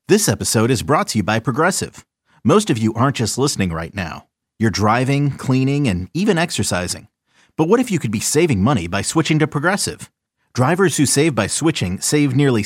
This episode is brought to you by Progressive. Most of you aren't just listening right now. You're driving, cleaning, and even exercising. But what if you could be saving money by switching to Progressive? Drivers who save by switching save nearly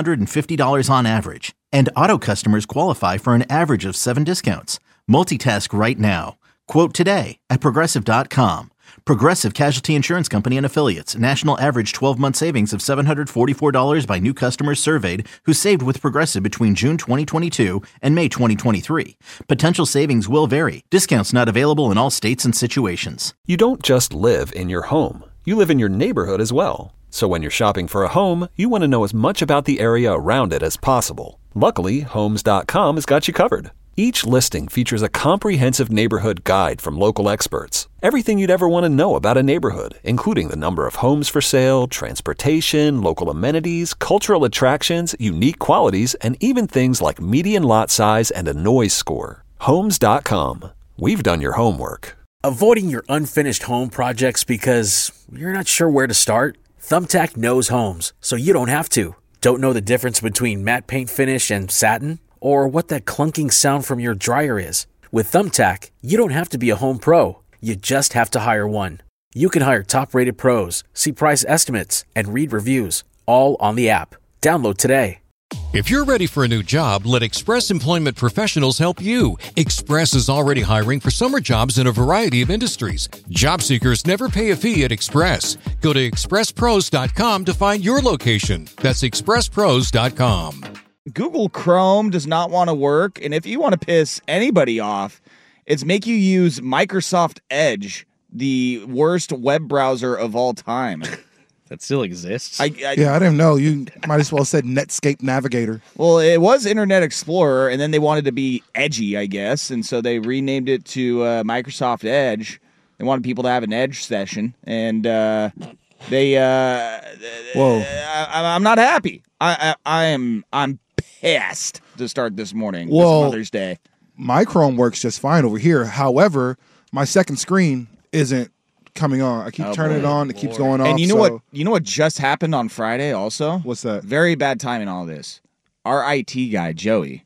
$750 on average. And auto customers qualify for an average of 7 discounts. Multitask right now. Quote today at Progressive.com. Progressive Casualty Insurance Company and Affiliates. National average 12-month savings of $744 by new customers surveyed who saved with Progressive between June 2022 and May 2023. Potential savings will vary. Discounts not available in all states and situations. You don't just live in your home. You live in your neighborhood as well. So when you're shopping for a home, you want to know as much about the area around it as possible. Luckily, Homes.com has got you covered. Each listing features a comprehensive neighborhood guide from local experts. Everything you'd ever want to know about a neighborhood, including the number of homes for sale, transportation, local amenities, cultural attractions, unique qualities, and even things like median lot size and a noise score. Homes.com. We've done your homework. Avoiding your unfinished home projects because you're not sure where to start? Thumbtack knows homes, so you don't have to. Don't know the difference between matte paint finish and satin? Or what that clunking sound from your dryer is? With Thumbtack, you don't have to be a home pro. You just have to hire one. You can hire top-rated pros, see price estimates, and read reviews, all on the app. Download today. If you're ready for a new job, let Express Employment Professionals help you. Express is already hiring for summer jobs in a variety of industries. Job seekers never pay a fee at Express. Go to expresspros.com to find your location. That's expresspros.com. Google Chrome does not want to work, and if you want to piss anybody off, it's make you use Microsoft Edge, the worst web browser of all time. That still exists? I didn't know. You might as well have said Netscape Navigator. Well, it was Internet Explorer, and then they wanted to be edgy, I guess, and so they renamed it to Microsoft Edge. They wanted people to have an Edge session, and they... Whoa. I'm not happy. I'm pissed to start this morning. Well, this Mother's Day. My Chrome works just fine over here. However, my second screen isn't coming on. I keep turning it on. It keeps going off. And you know what just happened on Friday also? What's that? Very bad timing, all this. Our IT guy, Joey,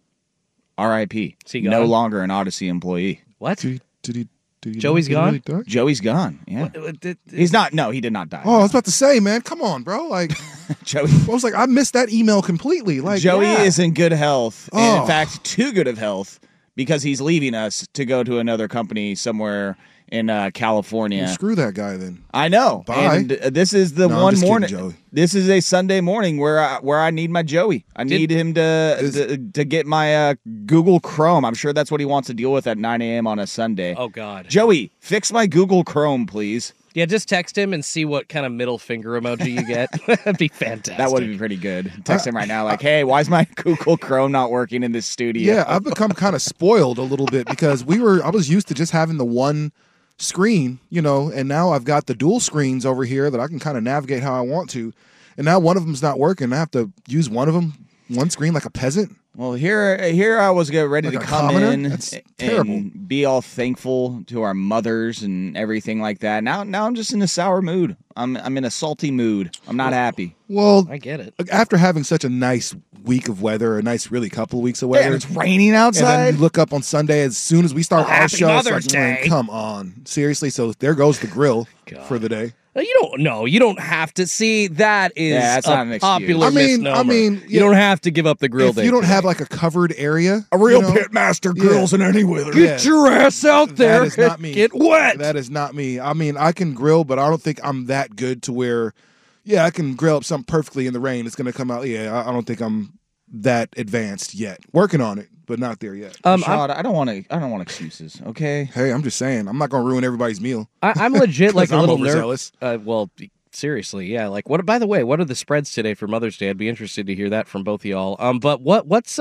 R.I.P. Is he gone? No longer an Odyssey employee. What? Did he Joey's gone? Really Joey's gone. Yeah. He's not. No, he did not die. Oh, I was about to say, man, come on, bro. Like, Joey. I was like, I missed that email completely. Like, Joey yeah. is in good health. And Oh. in fact, too good of health because he's leaving us to go to another company somewhere in California. Well, screw that guy then. I know. Bye. And this is the No, I'm one just morning. kidding, Joey. This is a Sunday morning where I need my Joey. I need him to get my Google Chrome. I'm sure that's what he wants to deal with at 9 a.m. on a Sunday. Oh, God. Joey, fix my Google Chrome, please. Yeah, just text him and see what kind of middle finger emoji you get. That'd be fantastic. That would be pretty good. Text him right now like, hey, why is my Google Chrome not working in this studio? Yeah, I've become kind of spoiled a little bit because I was used to just having the one screen, and now I've got the dual screens over here that I can kind of navigate how I want to. And now one of them's not working. I have to use one screen like a peasant. Well, here I was ready Like to a come commoner? in That's terrible. and be all thankful to our mothers and everything like that. Now I'm just in a sour mood. I'm in a salty mood. I'm not happy. Well, I get it. after having such a nice week of weather, a nice really couple of weeks of Yeah, weather, and it's raining and outside. then you look up on Sunday as soon as we start our Happy show, it's Mother's like, man, Day. come on, seriously. So there goes the grill for the day. You don't have to see that is Yeah, that's not an a excuse. popular I mean, misnomer. yeah. You don't have to give up the grill If day. you don't today. have like a covered area, a real you know, pitmaster Yeah. grills in any weather. Get your ass out there. That is not me. Get wet. That is not me. I mean, I can grill, but I don't think I'm that good to where, I can grill up something perfectly in the rain. It's going to come out. Yeah, I don't think I'm that advanced yet. Working on it, but not there yet. Rashad, I don't want excuses. Okay. Hey, I'm just saying, I'm not going to ruin everybody's meal. I'm legit like a 'Cause I'm little overzealous. Well, seriously, yeah. Like, what? By the way, what are the spreads today for Mother's Day? I'd be interested to hear that from both of y'all. But what's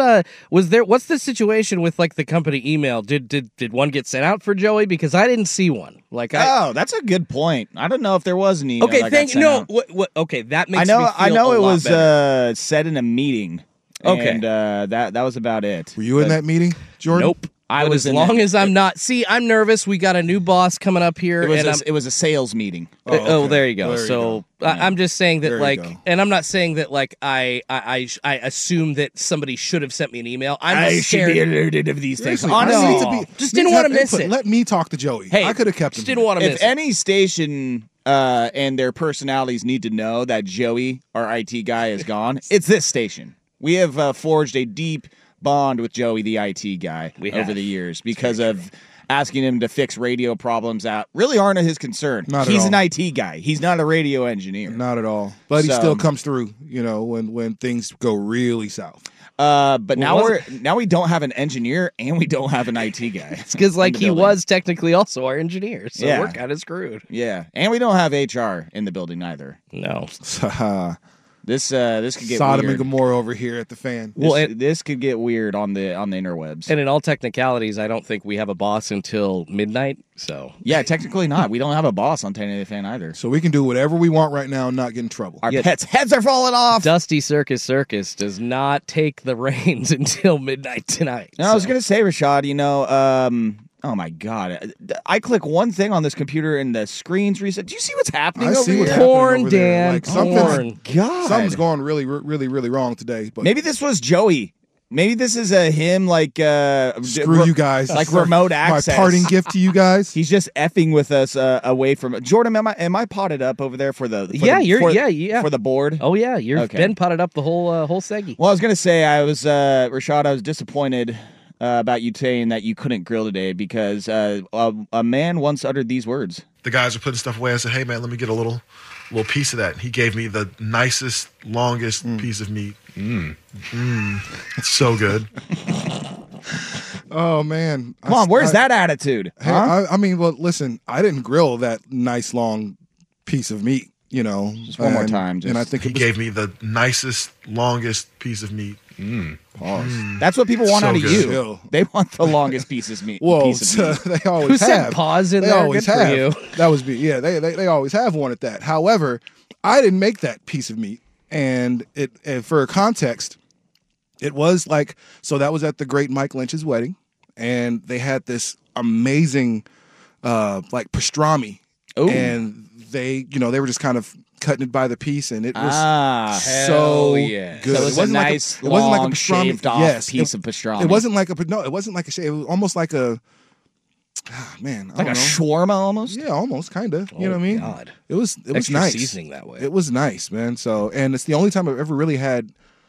the situation with like the company email? Did one get sent out for Joey? Because I didn't see one. That's a good point. I don't know if there was an email. Okay, that got sent out. Okay, that makes I know. me feel I know a it lot was better. said in a meeting. Okay. and that was about it. Were you in But that meeting, Jordan? Nope. I But was as in long that- as I'm not. See, I'm nervous. We got a new boss coming up here, It was a sales meeting. Oh, there you go. There you So I'm just saying that, There you like, go. and I'm not saying that, like, I assume that somebody should have sent me an email. I'm I just should scared. be alerted of these things. Seriously, Honestly, I need to be, Just need didn't to wanna have miss input. it. Let me talk to Joey. Hey, I could have kept him. Just didn't want to if miss it. any station and their personalities need to know that Joey, our IT guy, is gone, it's this station. We have forged a deep bond with Joey, the IT guy, We over have. the years because of asking him to fix radio problems that really aren't his concern. Not at He's all. an IT guy. He's not a radio engineer. Not at all. But he So- still comes through, when things go really south. But now was now we don't have an engineer and we don't have an IT guy. It's because, like, in the he building. was technically also our engineer, so Yeah. we're kind of screwed. Yeah, and we don't have HR in the building either. No. This could get Sodom weird. and Gomorrah over here at the fan. Well, This could get weird on the interwebs. And in all technicalities, I don't think we have a boss until midnight. So Yeah, technically not. We don't have a boss on 1080 the Fan either. So we can do whatever we want right now and not get in trouble. Our pets' heads are falling off. Dusty Circus does not take the reins until midnight tonight. No, I was So- gonna say, Rashad. Oh my God! I click one thing on this computer and the screen's reset. Do you see what's happening I over see what's here? happening Corn, over there. Dan, Like, something's- corn. God, Something's going really, really, really wrong today. But Maybe this was Joey. Maybe this is him, like screw you guys. like remote access. My parting gift to you guys. He's just effing with us away from Jordan. Am I potted up over there for the? Yeah, the, you're- for, yeah. for the board. Oh yeah, you've Okay. been potted up the whole seggy. Well, I was gonna say I was Rashad. I was disappointed about you saying that you couldn't grill today because a man once uttered these words. The guys were putting stuff away. I said, "Hey man, let me get a little piece of that." He gave me the nicest, longest piece of meat. It's so good. Oh man, Come on, where's that attitude? Hey, Huh? I mean, well, listen, I didn't grill that nice long piece of meat. Just one more time, and I just- think He it was, gave me the nicest, longest piece of meat. That's what people want So out of good. you. Chill. They want the longest piece of meat. Whoa, piece of meat. they always Who said have. pause in they there? always Good for have. you. That was me. Yeah, they always have wanted that. However, I didn't make that piece of meat, and for context, it was like so that was at the great Mike Lynch's wedding, and they had this amazing like pastrami, Ooh. and they were just kind of cutting it by the piece, and it was hell so yeah. good. So it was a nice, it wasn't like a long, pastrami. shaved-off Yes, piece of pastrami. It wasn't like it wasn't like a shave. It was almost like a man, I like don't a know. shawarma almost. Yeah, almost kind of. You know Oh, what I mean? God. It was Extra nice. seasoning that way. It was nice, man. So, and it's the only time I've ever really had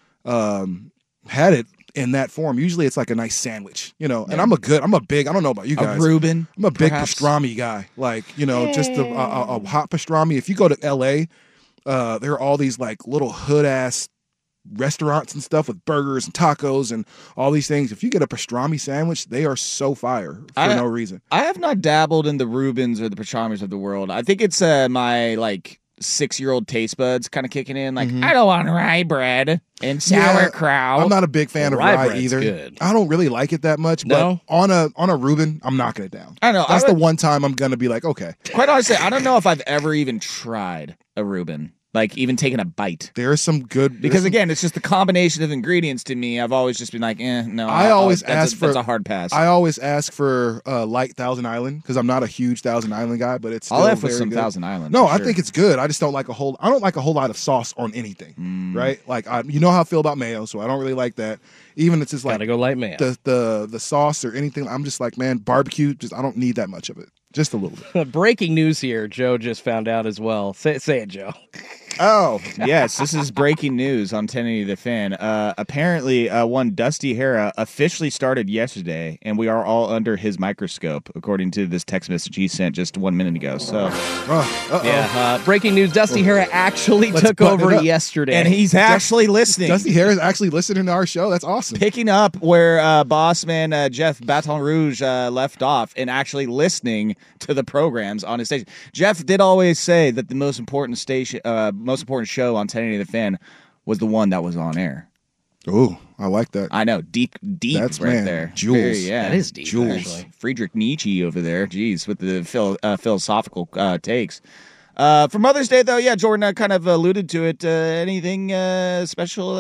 it in that form. Usually, it's like a nice sandwich, And I'm a big. I don't know about you guys. A Reuben. I'm a big perhaps? pastrami guy. Like, just a hot pastrami. If you go to L.A., there are all these like little hood ass restaurants and stuff with burgers and tacos and all these things. If you get a pastrami sandwich, they are so fire for no reason. I have not dabbled in the Reubens or the pastramis of the world. I think it's my like 6-year-old taste buds kind of kicking in. Like I don't want rye bread and sauerkraut. I'm not a big fan of Rye rye bread's either. good. I don't really like it that much, but No? on a Reuben, I'm knocking it down. I know. That's the one time I'm gonna be like, okay, Quite honestly, I don't know if I've ever even tried a Reuben. Like even taking a bite. there is some good Because again, it's just the combination of ingredients to me. I've always just been like, no. I always that's ask that's for- a hard pass. I always ask for light Thousand Island because I'm not a huge Thousand Island guy, but it's still I'll have with very some good. Thousand Island. No, for I sure. think it's good. I just don't like I don't like a whole lot of sauce on anything, right? Like you know how I feel about mayo, so I don't really like that. Even it's just like Gotta go light mayo. the sauce or anything. I'm just like, man, barbecue. I don't need that much of it. Just a little bit. Breaking news here. Joe just found out as well. Say it, Joe. Oh, yes. This is breaking news on 1080 The Fan. Apparently, one Dusty Hera officially started yesterday, and we are all under his microscope, according to this text message he sent just 1 minute ago. So, Yeah. Breaking news. Dusty Hera actually Let's took button it over up. yesterday. and he's actually listening. Dusty Harris actually listening to our show. That's awesome. Picking up where boss man Jeff Baton Rouge left off and actually listening to the programs on his station. Jeff did always say that the most important show on 1080 The Fan was the one that was on air. Ooh, I like that. I know, deep That's, right man, there. jewels. Very, yeah, That is deep, Jewels. actually. Friedrich Nietzsche over there. Jeez, with the philosophical takes. For Mother's Day, though, yeah, Jordan kind of alluded to it. Anything special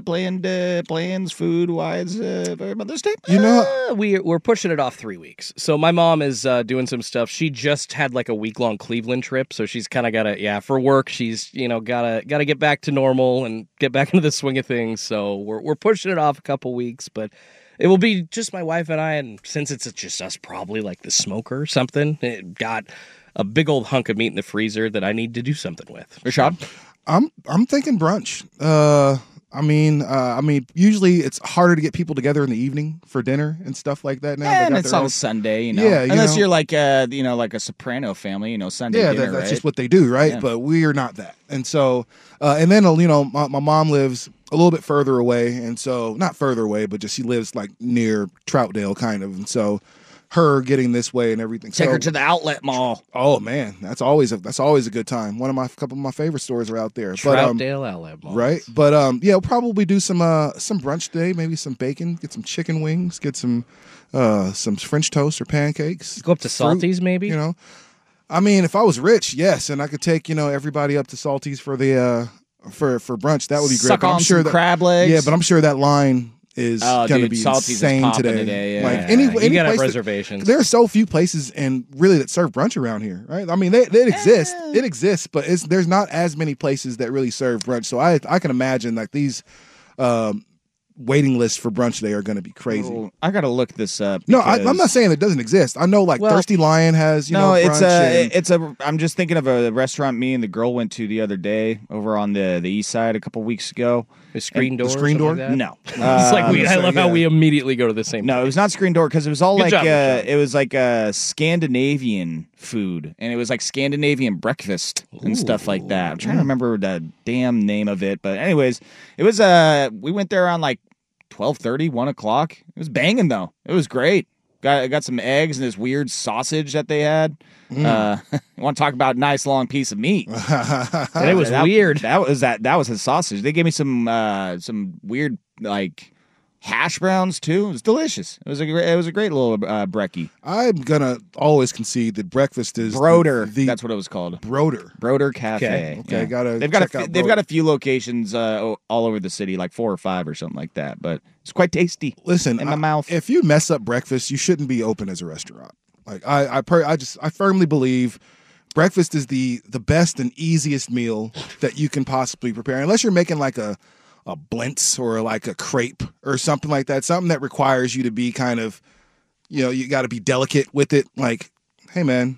plans food-wise for Mother's Day? You know, We're pushing it off 3 weeks. So my mom is doing some stuff. She just had like a week-long Cleveland trip, so she's kind of got to, for work, she's, gotta get back to normal and get back into the swing of things. So we're pushing it off a couple weeks, but it will be just my wife and I, and since it's just us, probably like the smoker or something, it got a big old hunk of meat in the freezer that I need to do something with. Rashad? I'm thinking brunch. I mean, usually it's harder to get people together in the evening for dinner and stuff like that. Now they And got it's their on own- a Sunday, Yeah, unless you you're like, like a Soprano family, Sunday yeah, dinner, that's right? just what they do, right? Yeah. But we are not that, and so, and then my mom lives a little bit further away, and so not further away, but just she lives like near Troutdale, kind of, and so her getting this way and everything. Take so, her to the outlet mall. Oh man, that's always a good time. Couple of my favorite stores are out there. Troutdale Outlet Mall. Right, but we'll probably do some brunch today. Maybe some bacon, get some chicken wings, get some French toast or pancakes. Go up to fruit, Salty's, maybe. I mean, if I was rich, yes, and I could take everybody up to Salty's for the for brunch, that would be great. Suck But on I'm sure some crab legs. Yeah, but I'm sure that line is Oh, going to dude, be Salty's is insane popping today. today, yeah. Like Yeah, any you gotta have place that- reservations. there are so few places and really that serve brunch around here, right? I mean, they exist. It exists, but there's not as many places that really serve brunch. So I can imagine like these waiting lists for brunch today are going to be crazy. Oh, I gotta look this up. No, I'm because- not saying it doesn't exist. I know like Well, Thirsty Lion has brunch it's I'm just thinking of a restaurant me and the girl went to the other day over on the east side a couple weeks ago. The screen door. the screen or door? something like that? No, It's like I so, love how yeah. we immediately go to the same. no, it was not Screen Door because it was all Good like job, Rashad. it was like Scandinavian food, and it was like Scandinavian breakfast and stuff like that. I'm trying to remember the damn name of it, but anyways, it was we went there around like 12:30, 1 o'clock. It was banging though. It was great. Got some eggs and this weird sausage that they had. Want to talk about nice long piece of meat? And it was weird. That was his sausage. They gave me some weird like hash browns too. It was delicious. It was a great little brekkie. I'm gonna always concede that breakfast is Broder. The That's what it was called. Broder. Cafe. Okay, gotta They've got check out they've Broder. got a few locations all over the city, like 4 or 5 or something like that. But it's quite tasty. Listen, in my mouth. If you mess up breakfast, you shouldn't be open as a restaurant. Like I firmly believe breakfast is the best and easiest meal that you can possibly prepare, unless you're making like a blintz or like a crepe or something like that, something that requires you to be kind of, you got to be delicate with it. Like, hey man,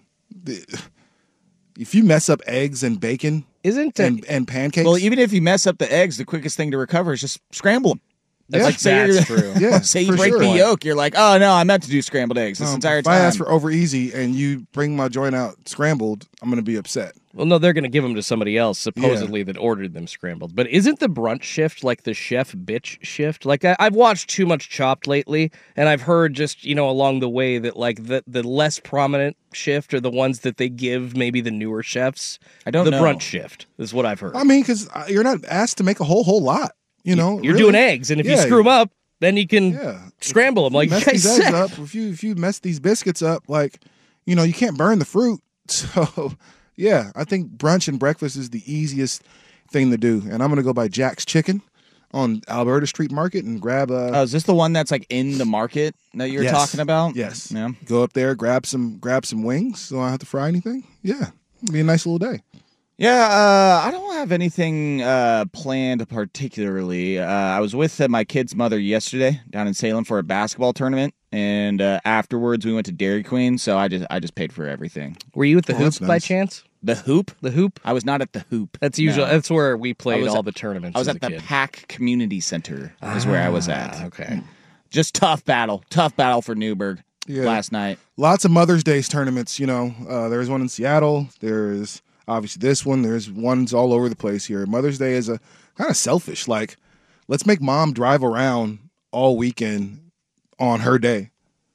if you mess up eggs and bacon Isn't it? and pancakes, Well, even if you mess up the eggs, the quickest thing to recover is just scramble them. Yeah. Like say That's you're- true. Yeah, say you for break sure. the yolk, you're like, oh no, I meant to do scrambled eggs this entire if I time. ask for over easy and you bring my joint out scrambled, I'm going to be upset. Well, no, they're going to give them to somebody else, supposedly, that ordered them scrambled. But isn't the brunch shift like the chef bitch shift? Like, I've watched too much Chopped lately, and I've heard just, along the way that, like, the less prominent shift are the ones that they give maybe the newer chefs. I don't the know. brunch shift is what I've heard. I mean, because you're not asked to make a whole lot. You're really. doing eggs, and if you Yeah. screw them up, then you can Yeah. scramble them like you mess guys these eggs said. up. If you mess these biscuits up, like you can't burn the fruit. So yeah, I think brunch and breakfast is the easiest thing to do. And I'm gonna go by Jack's Chicken on Alberta Street Market and grab a. Oh, is this the one that's like in the market that you're Yes. talking about? Yes. Yeah. Go up there, grab some wings, so I don't have to fry anything. Yeah, it'll be a nice little day. Yeah, I don't have anything planned particularly. I was with my kid's mother yesterday down in Salem for a basketball tournament, and afterwards we went to Dairy Queen. So I just paid for everything. Were you at the Oh, hoop that's by nice. chance? The hoop? The hoop? I was not at the hoop. That's usually No. that's where we played was all at- the tournaments. I was as at a the kid. PAC Community Center. Is where I was at. Okay. Just tough battle for Newburgh Yeah. last night. Lots of Mother's Day tournaments. There's one in Seattle. There's obviously this one. There's ones all over the place here. Mother's Day is a kind of selfish. Like, let's make mom drive around all weekend on her day.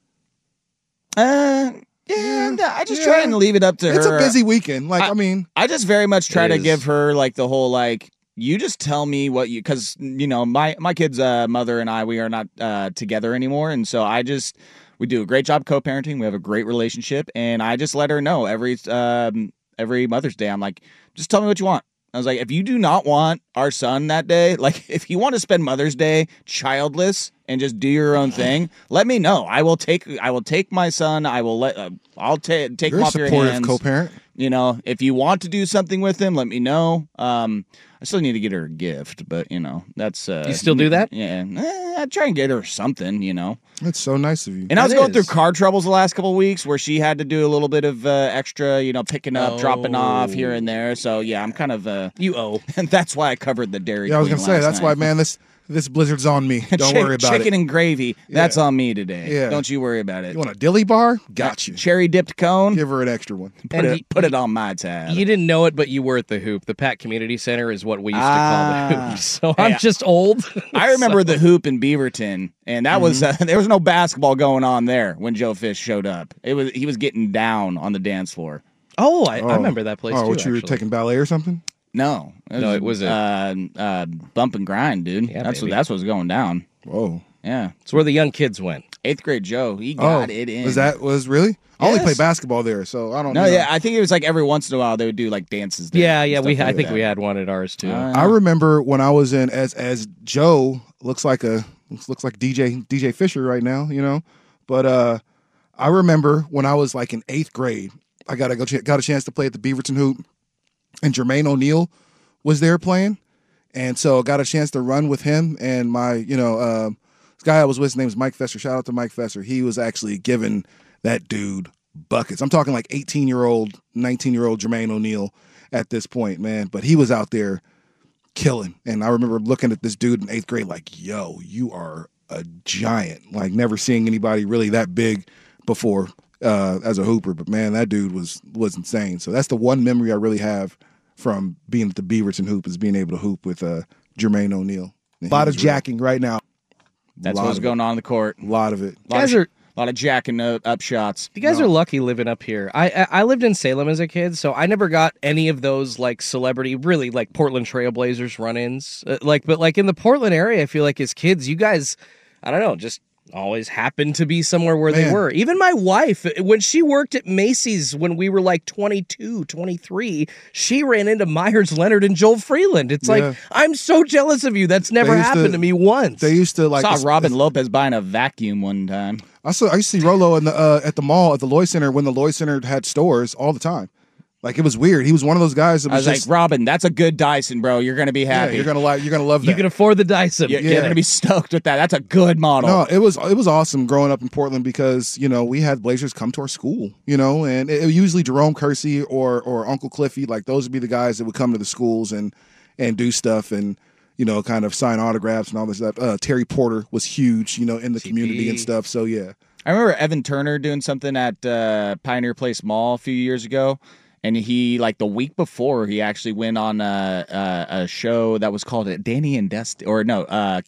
Yeah, I just try and leave it up to her. It's a busy weekend. Like, I mean, I just very much try It to is. give her like the whole like you just tell me what you because my kid's mother and I we are not together anymore, and so we do a great job co-parenting. We have a great relationship, and I just let her know every every Mother's Day. I'm like, just tell me what you want. I was like, if you do not want our son that day, like if you want to spend Mother's Day childless and just do your own thing, let me know. I will take my son. I will take You're him a off your supportive hands. co-parent. You know, if you want to do something with him, let me know. I still need to get her a gift, but that's You still do that? Yeah, I try and get her something. That's so nice of you. And I was That going is. through car troubles the last couple of weeks where she had to do a little bit of extra, picking up, dropping off here and there. So yeah, I'm kind of You owe. and that's why I covered the Dairy Yeah, I was Queen gonna say last that's night. why, man. This blizzard's on me. Don't worry about Chicken it. and gravy, that's on me today. Yeah. Don't you worry about it. You want a dilly bar? Got you. Cherry dipped cone, Give her an extra one. put it on my tab. You didn't know it, but you were at the Hoop. The Pat Community Center is what we used to call the Hoop. So I'm Hey, just old. I remember the hoop in Beaverton, and that was there was no basketball going on there when Joe Fish showed up. He was getting down on the dance floor. Oh, I remember that place Oh, too. what, you were actually. taking ballet or something? No, it was bump and grind, dude. Yeah, that's baby. what was going down. Whoa. Yeah, It's where the young kids went. 8th grade Joe, he got it in. Was really? I only Yes. play basketball there, so I don't know. No, yeah, I think it was like every once in a while they would do like dances. There Yeah, and yeah. stuff I like think that. we had one at ours too. I remember when I was in as Joe looks like DJ Fisher right now, But I remember when I was like in 8th grade, I got a chance to play at the Beaverton Hoop, and Jermaine O'Neal was there playing, and so I got a chance to run with him and my this guy I was with. His name was Mike Fesser. Shout out to Mike Fesser. He was actually giving that dude buckets. I'm talking like 18-year-old, 19-year-old Jermaine O'Neal at this point, man. But he was out there killing. And I remember looking at this dude in 8th grade like, yo, you are a giant. Like never seeing anybody really that big before as a hooper. But man, that dude was insane. So that's the one memory I really have from being at the Beaverton Hoop, is being able to hoop with Jermaine O'Neal. A lot of jacking right now. That's what's going on in the court. A lot of it. A lot of jacking up shots. You guys are lucky living up here. I lived in Salem as a kid, so I never got any of those like celebrity, really like Portland Trailblazers run-ins. But in the Portland area, I feel like as kids, you guys, I don't know, just always happened to be somewhere where they were. Even my wife, when she worked at Macy's when we were like 22, 23, she ran into Myers Leonard and Joel Freeland. It's like, I'm so jealous of you. That's never happened to me once. They used to like saw Robin Lopez buying a vacuum one time. I used to see Rolo in the at the mall at the Lloyd Center when the Lloyd Center had stores all the time. Like it was weird. He was one of those guys that I was was just like, Robin, that's a good Dyson, bro. You're gonna be happy. you're gonna love that. You can afford the Dyson. You're gonna be stoked with that. That's a good model. No, it was awesome growing up in Portland because we had Blazers come to our school, and it usually Jerome Kersey or Uncle Cliffy, like those would be the guys that would come to the schools and do stuff and kind of sign autographs and all this stuff. Terry Porter was huge, in the community and stuff. So yeah, I remember Evan Turner doing something at Pioneer Place Mall a few years ago. And he, like the week before, he actually went on a show that was called Danny and Dusty, or no,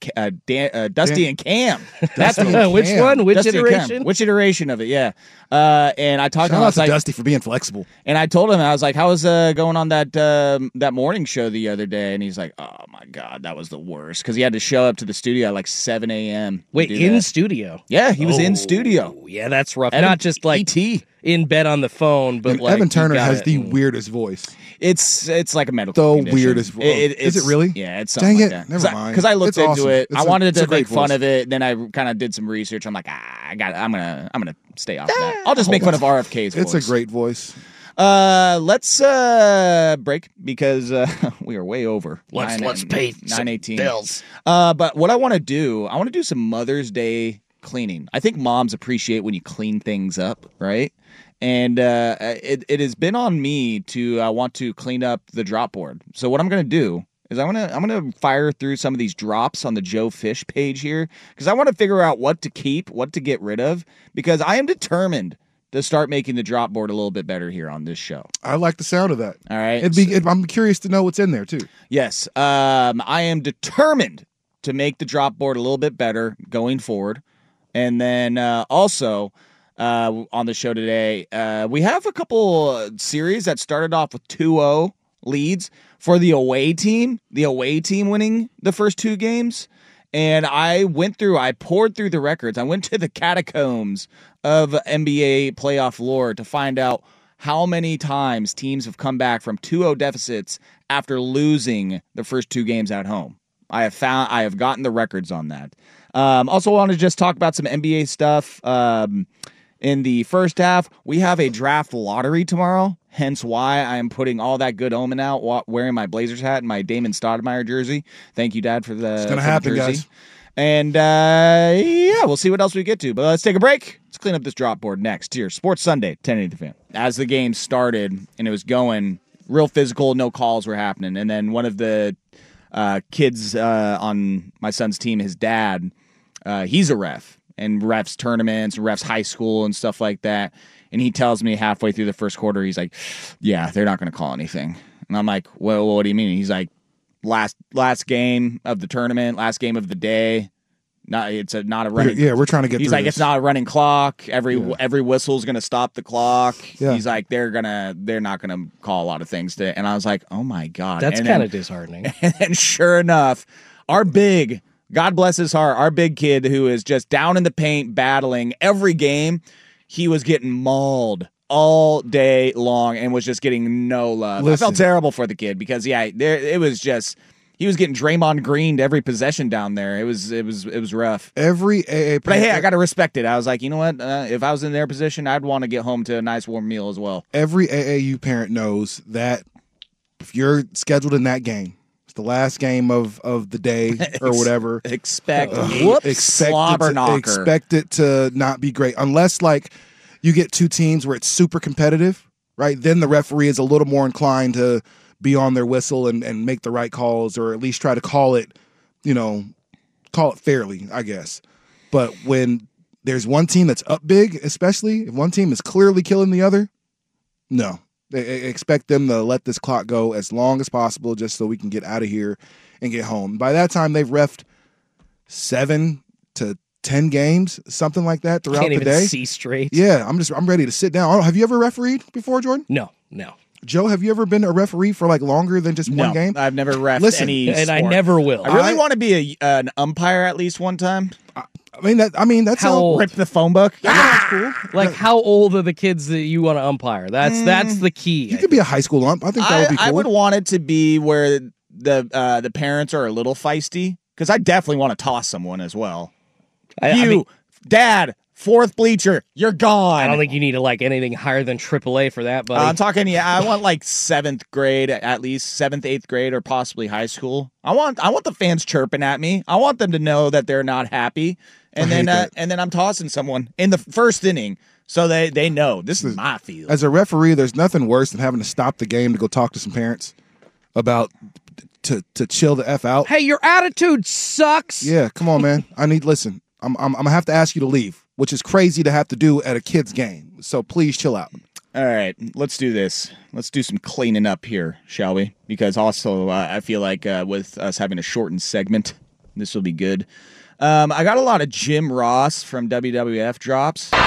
Dusty and Cam. That's the Which one? Which Dusty and Cam. iteration? Which iteration of it? Yeah. And I talked to him. I shout out was to like, Dusty for being flexible. and I told him, I was like, "How was going on that morning show the other day?" And he's like, "Oh my god, that was the worst," because he had to show up to the studio at like 7 a.m. Wait, to do in that. studio? Yeah, he was in studio. Yeah, that's rough. Evan- Not just like ET. in bed on the phone, but And like Evan Turner you got has it the and- weirdest voice. It's like a medical The condition. weirdest voice. Is it really? Yeah, it's something Dang like it, that. never mind. Because I looked It's into awesome. it. It's I a- wanted it's a to great make fun voice. of it. Then I kind of did some research. I'm like, I'm gonna stay off that. I'll just make fun of RFK's It's voice. a great voice. Let's break because we are way over. Let's pay some 9:18 bills. But what I want to do some Mother's Day cleaning. I think moms appreciate when you clean things up, right? And it has been on me to want to clean up the drop board. So what I'm going to do is I'm gonna fire through some of these drops on the Joe Fish page here because I want to figure out what to keep, what to get rid of, because I am determined to start making the drop board a little bit better here on this show. I like the sound of that. All right. I'm curious to know what's in there too. Yes. I am determined to make the drop board a little bit better going forward. And then also on the show today, we have a couple series that started off with 2-0 leads for the away team winning the first two games. And I poured through the records. I went to the catacombs of NBA playoff lore to find out how many times teams have come back from 2-0 deficits after losing the first 2 games at home. I have gotten the records on that. Also want to just talk about some NBA stuff. In the first half, we have a draft lottery tomorrow, hence why I am putting all that good omen out, wearing my Blazers hat and my Damon Stoudemire jersey. Thank you, Dad, for the It's going to happen, jersey. guys. And, yeah, we'll see what else we get to. But let's take a break. Let's clean up this drop board next here. Sports Sunday, 1080 The Fan. As the game started and it was going real physical, no calls were happening. And then one of the kids on my son's team, his dad, he's a ref and refs tournaments, refs high school and stuff like that. And he tells me halfway through the first quarter, he's like, yeah, they're not going to call anything. And I'm like, well, what do you mean? He's like, last game of the tournament, last game of the day. Not a running. Yeah, we're trying to get. He's through like, this. it's not a running clock. Every whistle's gonna stop the clock. Yeah. He's like, they're not gonna call a lot of things to. And I was like, oh my god, That's And kind then- of disheartening. And sure enough, our big, God bless his heart, our big kid who is just down in the paint battling every game, he was getting mauled all day long and was just getting no love. I Listen. felt terrible for the kid because it was just. He was getting Draymond Greened every possession down there. It was rough. Every AA. But hey, I got to respect it. I was like, you know what? If I was in their position, I'd want to get home to a nice warm meal as well. Every AAU parent knows that if you're scheduled in that game, it's the last game of the day or whatever. Expect Expect slobber knocker. Expect it to not be great unless like you get 2 teams where it's super competitive, right? Then the referee is a little more inclined to be on their whistle and make the right calls, or at least try to call it fairly, I guess. But when there's one team that's up big, especially if one team is clearly killing the other, no. They expect them to let this clock go as long as possible just so we can get out of here and get home. By that time, they've reffed 7 to 10 games, something like that throughout Can't the even day. see straight. Yeah, I'm ready to sit down. Have you ever refereed before, Jordan? No. Joe, have you ever been a referee for like longer than just one game? I've never reffed Listen, any And I sport. never will. I really want to be an umpire at least one time. I mean that's How all. old? Rip the phone book. That's cool. Like, how old are the kids that you want to umpire? That's the key. You could be a high school ump. I think that would be cool. I would want it to be where the parents are a little feisty because I definitely want to toss someone as well. I mean, Dad, 4th bleacher, you're gone. I don't think you need to like anything higher than AAA for that, buddy. I'm talking. Yeah, I want like 7th grade, at least 7th, 8th grade, or possibly high school. I want the fans chirping at me. I want them to know that they're not happy, and I hate that. then I'm tossing someone in the first inning so they know this is my field. As a referee, there's nothing worse than having to stop the game to go talk to some parents about to chill the F out. Hey, your attitude sucks. Yeah, come on, man. Listen. I'm gonna have to ask you to leave, which is crazy to have to do at a kid's game. So please chill out. All right, let's do this. Let's do some cleaning up here, shall we? Because also, I feel like with us having a shortened segment, this will be good. I got a lot of Jim Ross from WWF drops. What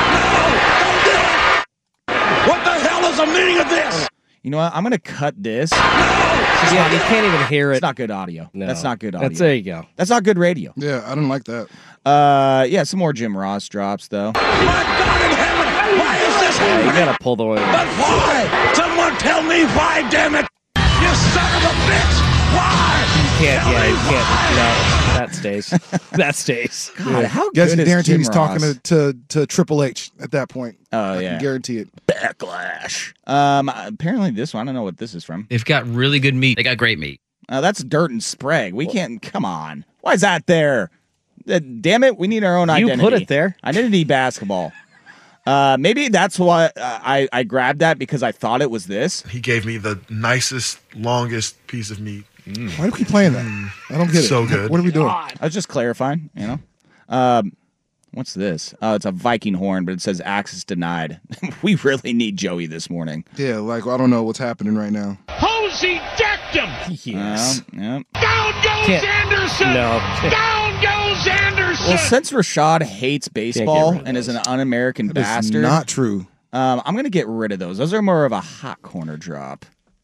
the hell is the meaning of this? You know what? I'm going to cut this. Yeah, you can't even hear It's it. not good audio. No. That's not good audio. There you go. That's not good radio. Yeah, I don't like that. Yeah, some more Jim Ross drops, though. My God in heaven, why is this Yeah, you happening? gotta pull the oil. But why? Someone tell me why, damn it! You son of a bitch! Why? Can't. Tell Yeah, me you can't. why? No, that stays. That stays. God, how Guess good you is guarantee Jim he's Ross? talking to Triple H at that point. Oh, I yeah. can guarantee it. Backlash. Apparently this one, I don't know what this is from. They've got really good meat. They got great meat. That's Dirt and Sprague. We can't, come on. Why is that there? Damn it, we need our own You identity. put it there. Identity basketball. Maybe that's why I grabbed that because I thought it was this. He gave me the nicest, longest piece of meat. Why do we keep playing that? I don't get it. So good. What are we doing? I was just clarifying, you know. What's this? Oh, it's a Viking horn, but it says access denied. We really need Joey this morning. Yeah, like I don't know what's happening right now. Hosey decked him! Yes. Yeah. Down goes Can't- Anderson! No. Down goes Anderson! Well, since Rashad hates baseball rid of and is an those. un-American That's bastard, not true. I'm going to get rid of those. Those are more of a hot corner drop.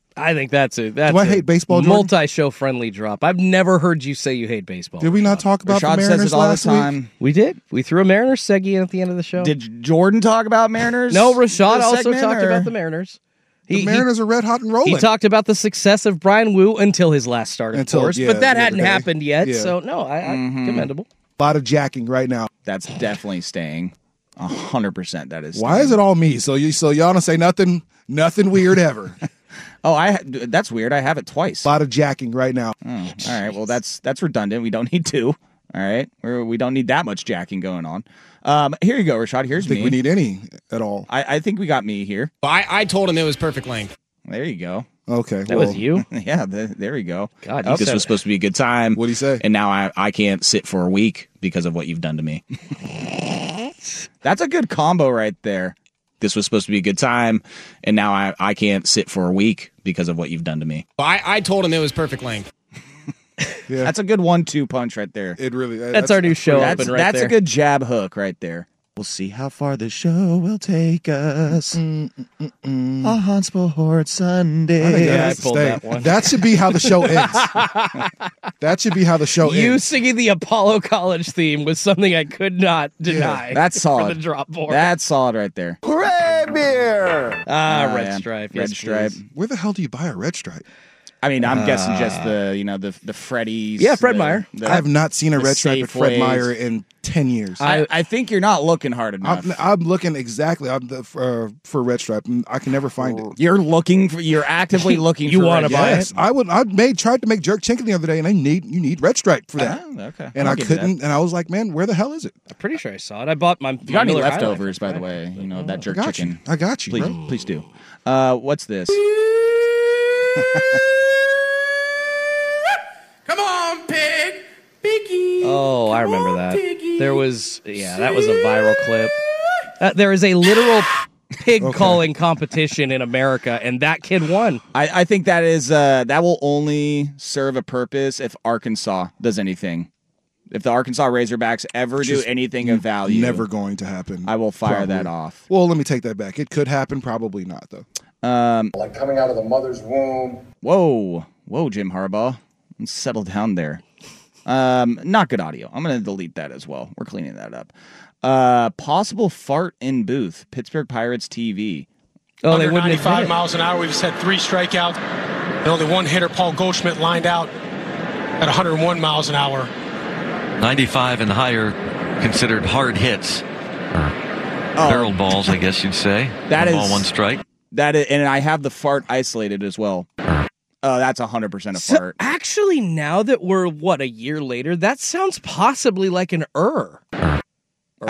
I think that's it. Do I hate baseball, Jordan? Multi-show friendly drop. I've never heard you say you hate baseball. Did we not talk about Rashad the says Mariners it all the last week? time. We did. We threw a Mariners seggy in at the end of the show. Did Jordan talk about Mariners? No, Rashad this also segment, talked or- about the Mariners. The Mariners are red hot and rolling. He talked about the success of Brian Wu until his last start, of course. yeah, but that the hadn't other day. happened yet, Yeah. so no, I commendable. A lot of jacking right now. That's definitely staying. 100% that is. Why is it all me? So y'all don't say nothing weird ever. Oh, that's weird. I have it twice. A lot of jacking right now. Oh, all right. Well, that's redundant. We don't need two. All right. We don't need that much jacking going on. Here you go, Rashad. Here's I think me. we need any at all. I think we got me here. I told him it was perfect length. There you go. Okay. That was you? Yeah, there we go. God, this was supposed to be a good time. What'd he say? And now I can't sit for a week because of what you've done to me. That's a good combo right there. This was supposed to be a good time, and now I can't sit for a week because of what you've done to me. I told him it was perfect length. Yeah. That's a good 1-2 punch right there. It really. That's our new show open right That's there. a good jab hook right there. We'll see how far the show will take us on Sports Sunday. Yeah, I pulled that one. That should be how the show ends. That should be how the show You ends. singing the Apollo College theme was something I could not deny. That's solid. For the drop board. That's solid right there. Red yeah. Stripe. Red Yes, Stripe. please. Where the hell do you buy a red stripe? I mean, I'm guessing just the Freddy's. Yeah, Fred Meyer. I have not seen a the red stripe at Fred Safeways. Meyer in 10 years. I think you're not looking hard enough. I'm looking exactly for red stripe. I can never find it. You're actively looking You for wanna red buy stripe. I tried to make jerk chicken the other day, and you need red stripe for that. Oh, okay. And I'll I give you that. couldn't, and I was like, man, where the hell is it? I'm pretty sure I saw it. I bought my. If you got any Miller High Life leftovers, from by the Fred. way, that jerk I got chicken. you. I got you, Please, bro. please do. What's this? Come on, pig. Piggy. Oh, I remember that. There was, that was a viral clip. There is a literal pig calling competition in America, and that kid won. I think that is that will only serve a purpose if Arkansas does anything. If the Arkansas Razorbacks ever do anything of value, Never going to happen. I will fire Probably. that off. Well, let me take that back. It could happen, probably not though. Like coming out of the mother's womb. Whoa, Jim Harbaugh, let's settle down there. Not good audio. I'm going to delete that as well. We're cleaning that up. Possible fart in booth. Pittsburgh Pirates TV. Oh, they Under wouldn't 95 admit it. miles an hour. We've just had 3 strikeouts. And only one hitter, Paul Goldschmidt, lined out at 101 miles an hour. 95 and higher considered hard hits. Barrel balls, I guess you'd say. That One is- ball, one strike. That is, and I have the fart isolated as well. Oh, that's 100% a So, fart. actually, now that we're, a year later, that sounds possibly like an Oh, we're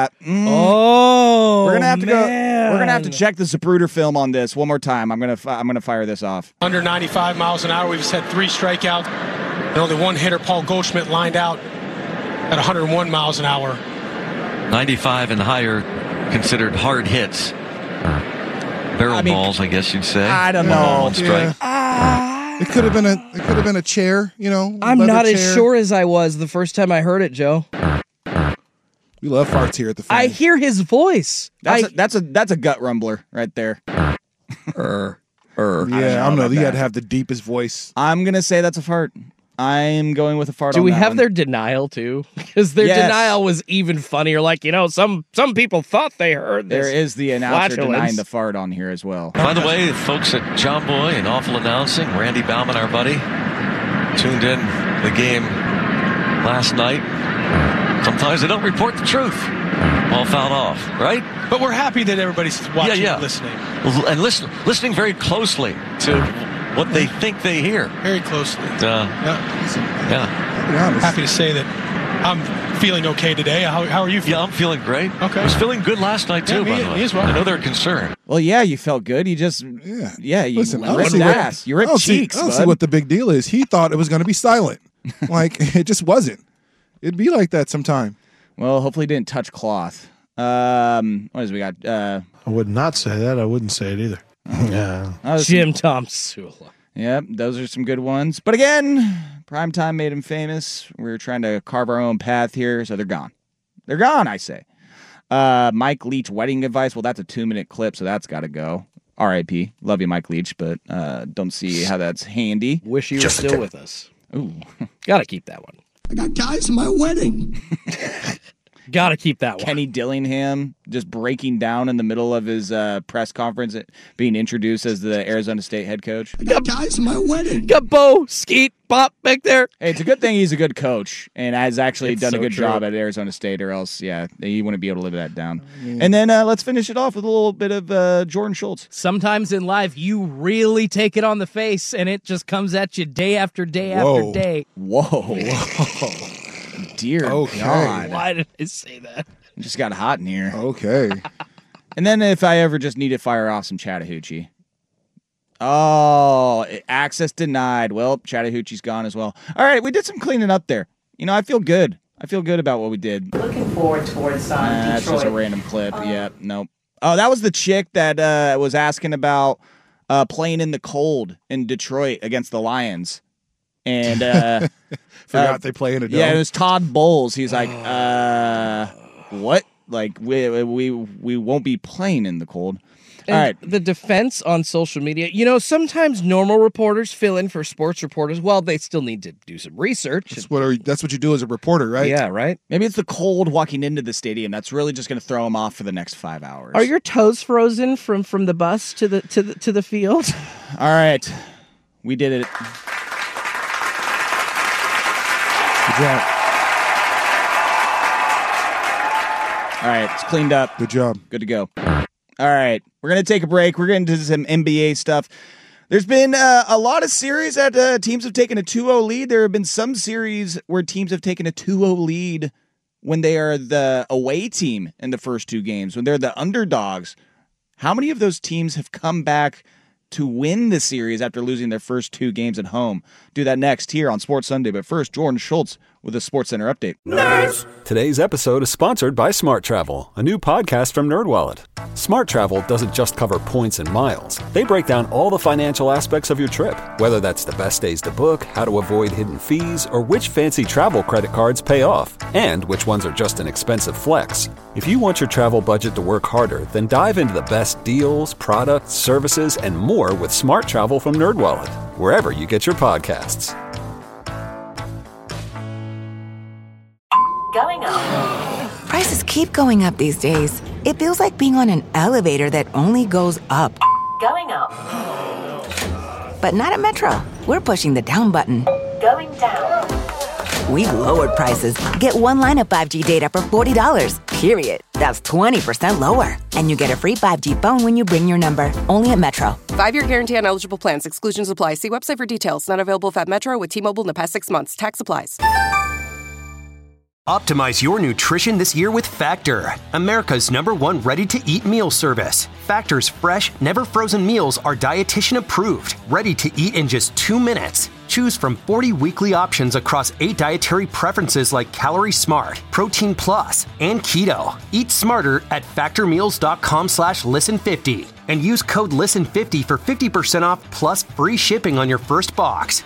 gonna have to go. We're gonna have to check the Zapruder film on this one more time. I'm gonna fire this off. Under 95 miles an hour. We've just had 3 strikeouts. And only one hitter, Paul Goldschmidt, lined out at 101 miles an hour. 95 and higher considered hard hits. Barrel balls, I guess you'd say. I don't One ball, know. one strike. It could have been a chair, a I'm leather not as chair. sure as I was the first time I heard it, Joe. We love farts here at the fan. I hear his voice. That's a gut rumbler right there. Yeah, I don't know. You got to have the deepest voice. I'm gonna say that's a fart. I'm going with a fart. Do on we that have one. their denial too? Because their Yes. denial was even funnier. Like, some people thought they heard this. There is the announcer flatulence. denying the fart on here as well. By the way, folks at John Boy and Awful Announcing, Randy Bauman, our buddy, tuned in the game last night. Sometimes they don't report the truth. All fouled off, right? But we're happy that everybody's watching and listening. And listening very closely to what they think they hear. Very closely. Yeah. Happy to say that I'm feeling okay today. How are you feeling? Yeah, I'm feeling great. Okay. I was feeling good last night, too, Yeah, by me- the way. me as well. I know they're concerned. Well, yeah, you felt good. You just you Listen, I don't ripped see what- ass. You ripped I don't see- cheeks. I don't see bud. what the big deal is. He thought it was going to be silent. Like, it just wasn't. It'd be like that sometime. Well, hopefully it didn't touch cloth. What is we got? I would not say that. I wouldn't say it either. Yeah. Jim Tom Sula. Yep, those are some good ones. But again, primetime made him famous. We're trying to carve our own path here, so they're gone. They're gone, I say. Mike Leach wedding advice. Well, that's a 2-minute clip, so that's got to go. R.I.P. Love you, Mike Leach, but don't see how that's handy. Wish you were still with us. Ooh. Gotta keep that one. I got guys in my wedding. Gotta keep that one. Kenny Dillingham just breaking down in the middle of his press conference, being introduced as the Arizona State head coach. I got guys in my wedding. Got Bo, Skeet, Pop back there. Hey, it's a good thing he's a good coach and has actually It's done so a good true. job at Arizona State, or else, yeah, he wouldn't be able to live that down. And then let's finish it off with a little bit of Jordan Schultz. Sometimes in life, you really take it on the face, and it just comes at you day after day after day. Whoa. Dear God. Why did I say that? It just got hot in here. Okay. And then if I ever just need to fire off some Chattahoochee. Oh, access denied. Well, Chattahoochee's gone as well. All right, we did some cleaning up there. I feel good. I feel good about what we did. Looking forward towards That's Detroit. just a random clip. Yeah, nope. Oh, that was the chick that was asking about playing in the cold in Detroit against the Lions. And Forgot they play in a dome. Yeah, it was Todd Bowles. He's like, what? Like, we won't be playing in the cold. And all right. The defense on social media, sometimes normal reporters fill in for sports reporters. Well, they still need to do some research. That's what you do as a reporter, right? Yeah, right? Maybe it's the cold walking into the stadium that's really just going to throw them off for the next 5 hours. Are your toes frozen from the bus to the field? All right. We did it. Good job. All right, it's cleaned up. Good job. Good to go. All right, we're going to take a break. We're getting into some NBA stuff. There's been a lot of series that teams have taken a 2-0 lead. There have been some series where teams have taken a 2-0 lead when they are the away team in the first two games, when they're the underdogs. How many of those teams have come back to win the series after losing their first two games at home? Do that next here on Sports Sunday. But first, Jordan Schultz with a SportsCenter update. Nerds! Today's episode is sponsored by Smart Travel, a new podcast from NerdWallet. Smart Travel doesn't just cover points and miles. They break down all the financial aspects of your trip, whether that's the best days to book, how to avoid hidden fees, or which fancy travel credit cards pay off, and which ones are just an expensive flex. If you want your travel budget to work harder, then dive into the best deals, products, services, and more with Smart Travel from NerdWallet, wherever you get your podcasts. Going up. Prices keep going up these days. It feels like being on an elevator that only goes up. Going up. But not at Metro. We're pushing the down button. Going down. We've lowered prices. Get one line of 5G data for $40, period. That's 20% lower. And you get a free 5G phone when you bring your number. Only at Metro. 5-year guarantee on eligible plans. Exclusions apply. See website for details. Not available at Metro with T-Mobile in the past 6 months. Tax applies. Optimize your nutrition this year with Factor, America's #1 ready-to-eat meal service. Factor's fresh, never-frozen meals are dietitian approved, ready to eat in just 2 minutes. Choose from 40 weekly options across 8 dietary preferences like Calorie Smart, Protein Plus, and Keto. Eat smarter at factormeals.com/listen50 and use code LISTEN50 for 50% off plus free shipping on your first box.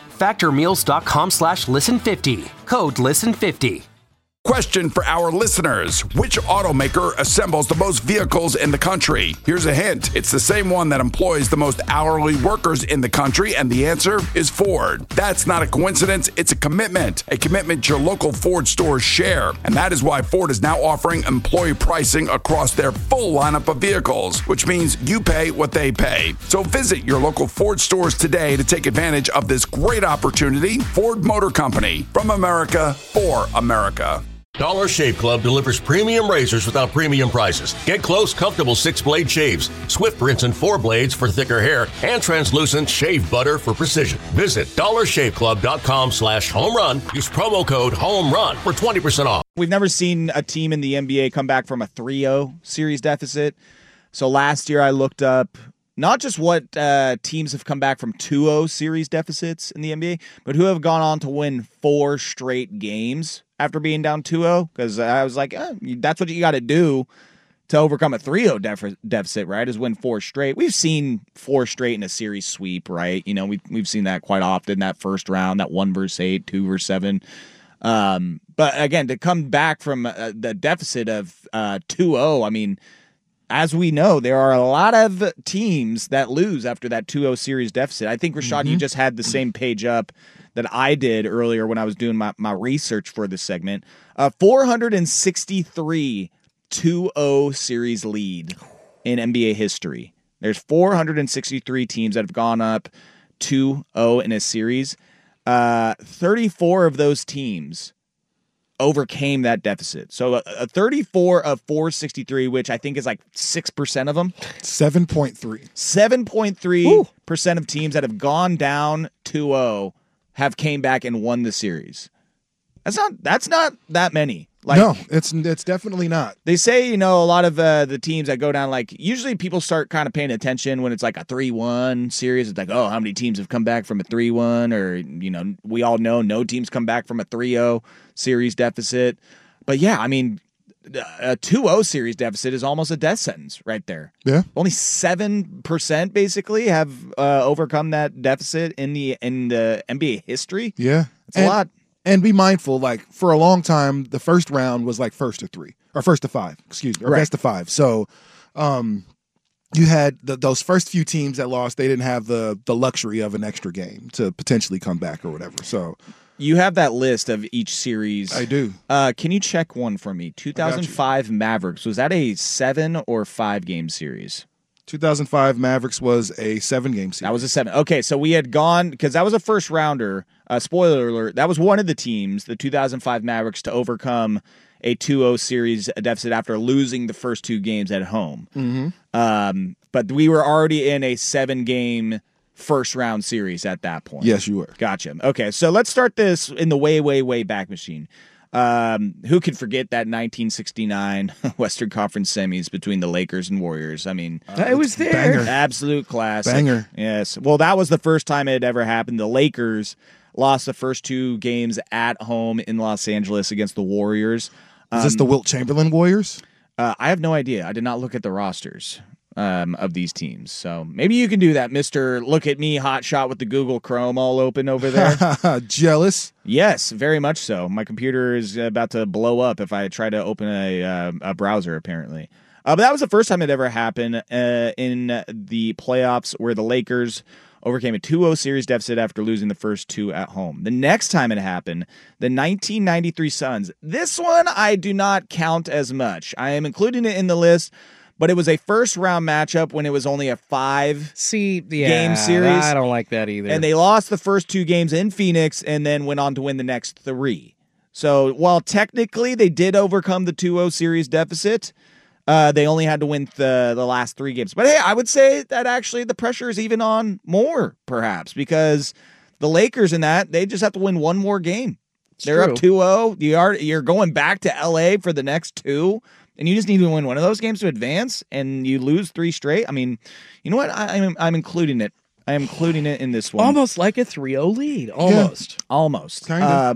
Factormeals.com/listen50. Code LISTEN50. Question for our listeners. Which automaker assembles the most vehicles in the country? Here's a hint. It's the same one that employs the most hourly workers in the country, and the answer is Ford. That's not a coincidence. It's a commitment your local Ford stores share. And that is why Ford is now offering employee pricing across their full lineup of vehicles, which means you pay what they pay. So visit your local Ford stores today to take advantage of this great opportunity. Ford Motor Company, from America for America. Dollar Shave Club delivers premium razors without premium prices. Get close, comfortable 6-blade shaves, swift rinse and 4 blades for thicker hair, and translucent shave butter for precision. Visit dollarshaveclub.com/homerun. Use promo code HOMERUN for 20% off. We've never seen a team in the NBA come back from a 3-0 series deficit. So last year I looked up not just what teams have come back from 2-0 series deficits in the NBA, but who have gone on to win 4 straight games after being down 2-0, because I was like, that's what you got to do to overcome a 3-0 deficit, right, is win 4 straight. We've seen 4 straight in a series sweep, right? We've seen that quite often, that first round, that 1 versus 8, 2 versus 7. But again, to come back from the deficit of 2-0, I mean, as we know, there are a lot of teams that lose after that 2-0 series deficit. I think, Rashad, you just had the same page up that I did earlier when I was doing my research for this segment. 463 2-0 series lead in NBA history. There's 463 teams that have gone up 2-0 in a series. 34 of those teams overcame that deficit. So a 34 of 463, which I think is like 6% of them. 7.3. 7.3% of teams that have gone down 2-0 have came back and won the series. That's not that many. Like, no, it's definitely not. They say, a lot of the teams that go down, like, usually people start kind of paying attention when it's like a 3-1 series. It's like, oh, how many teams have come back from a 3-1? Or, we all know no teams come back from a 3-0 series deficit. But yeah, I mean, a 2-0 series deficit is almost a death sentence right there. Yeah. Only 7% basically have overcome that deficit in the NBA history. Yeah. It's a lot. And be mindful, like, for a long time, the first round was like first to 5, or best of 5. So you had those first few teams that lost, they didn't have the luxury of an extra game to potentially come back or whatever. So you have that list of each series. I do. Can you check one for me? 2005 Mavericks, was that a 7 or 5 game series? 2005 Mavericks was a 7-game series. That was a 7. Okay, so we had gone, because that was a first rounder. Spoiler alert, that was one of the teams, the 2005 Mavericks, to overcome a 2-0 series deficit after losing the first 2 games at home. Mm-hmm. But we were already in a 7-game first round series at that point. Yes, you were. Gotcha. Okay, so let's start this in the way, way, way back machine. Who could forget that 1969 Western Conference semis between the Lakers and Warriors? I mean, I was there. Banger. Absolute classic. Banger. Yes. Well, that was the first time it had ever happened. The Lakers lost the first 2 games at home in Los Angeles against the Warriors. Is this the Wilt Chamberlain Warriors? I have no idea. I did not look at the rosters of these teams. So maybe you can do that, Mr. Look at Me hot shot with the Google Chrome all open over there. Jealous? Yes, very much so. My computer is about to blow up if I try to open a browser, apparently. But that was the first time it ever happened in the playoffs where the Lakers overcame a 2-0 series deficit after losing the first 2 at home. The next time it happened, the 1993 Suns. This one I do not count as much. I am including it in the list, but it was a first-round matchup when it was only a 5-game series. I don't like that either. And they lost the first 2 games in Phoenix and then went on to win the next 3. So while technically they did overcome the 2-0 series deficit, they only had to win the last 3 games. But hey, I would say that actually the pressure is even on more, perhaps, because the Lakers in that, they just have to win one more game. They're up 2-0. You're going back to LA for the next 2, and you just need to win one of those games to advance, and you lose 3 straight. I mean, you know what? I'm including it. I am including it in this one. Almost like a 3-0 lead. Almost. Yeah, almost. Kind of.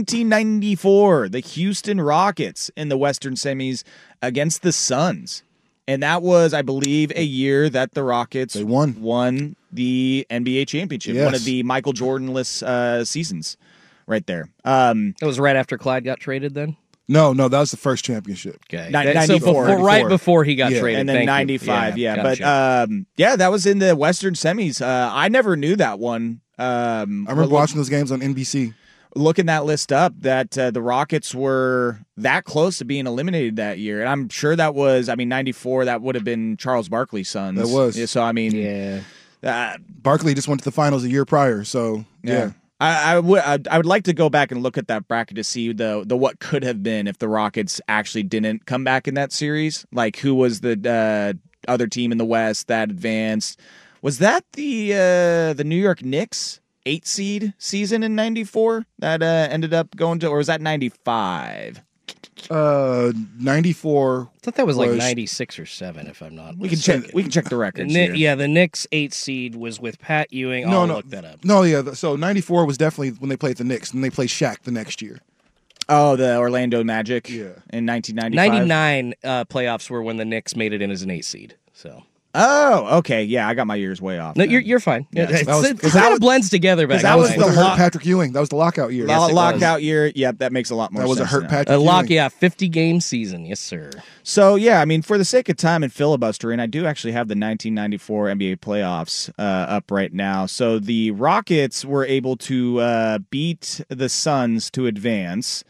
1994, the Houston Rockets in the Western semis against the Suns. And that was, I believe, a year that the Rockets won the NBA championship. Yes. One of the Michael Jordan-less seasons right there. It was right after Clyde got traded then? No, that was the first championship. Okay. 94. Right before he got traded. And then 95, Gotcha. But that was in the Western semis. I never knew that one. I remember watching those games on NBC. Looking that list up, that the Rockets were that close to being eliminated that year. And I'm sure that was, 94, that would have been Charles Barkley's Suns. That was. So, Barkley just went to the finals a year prior, so, yeah. I would like to go back and look at that bracket to see the what could have been if the Rockets actually didn't come back in that series. Like, who was the other team in the West that advanced? Was that the New York Knicks 8 seed season in 94 that ended up going to, or was that 95? 94. I thought that was like 96 or 7, if I'm not. We can check the records. Yeah, the Knicks 8 seed was with Pat Ewing. I'll look that up. No, yeah. So 94 was definitely when they played the Knicks, and they played Shaq the next year. Oh, the Orlando Magic. Yeah. In 1995. 99 playoffs were when the Knicks made it in as an 8 seed. So Oh, okay. Yeah, I got my years way off. No, you're fine. Yeah. It kind of blends together back that was then. the hurt Patrick Ewing. That was the lockout year. Lockout year. Yep, that makes a lot more sense. That was a hurt now. Patrick Ewing. 50-game season. Yes, sir. So, yeah, I mean, for the sake of time and filibustering, I do actually have the 1994 NBA playoffs up right now. So the Rockets were able to beat the Suns to advance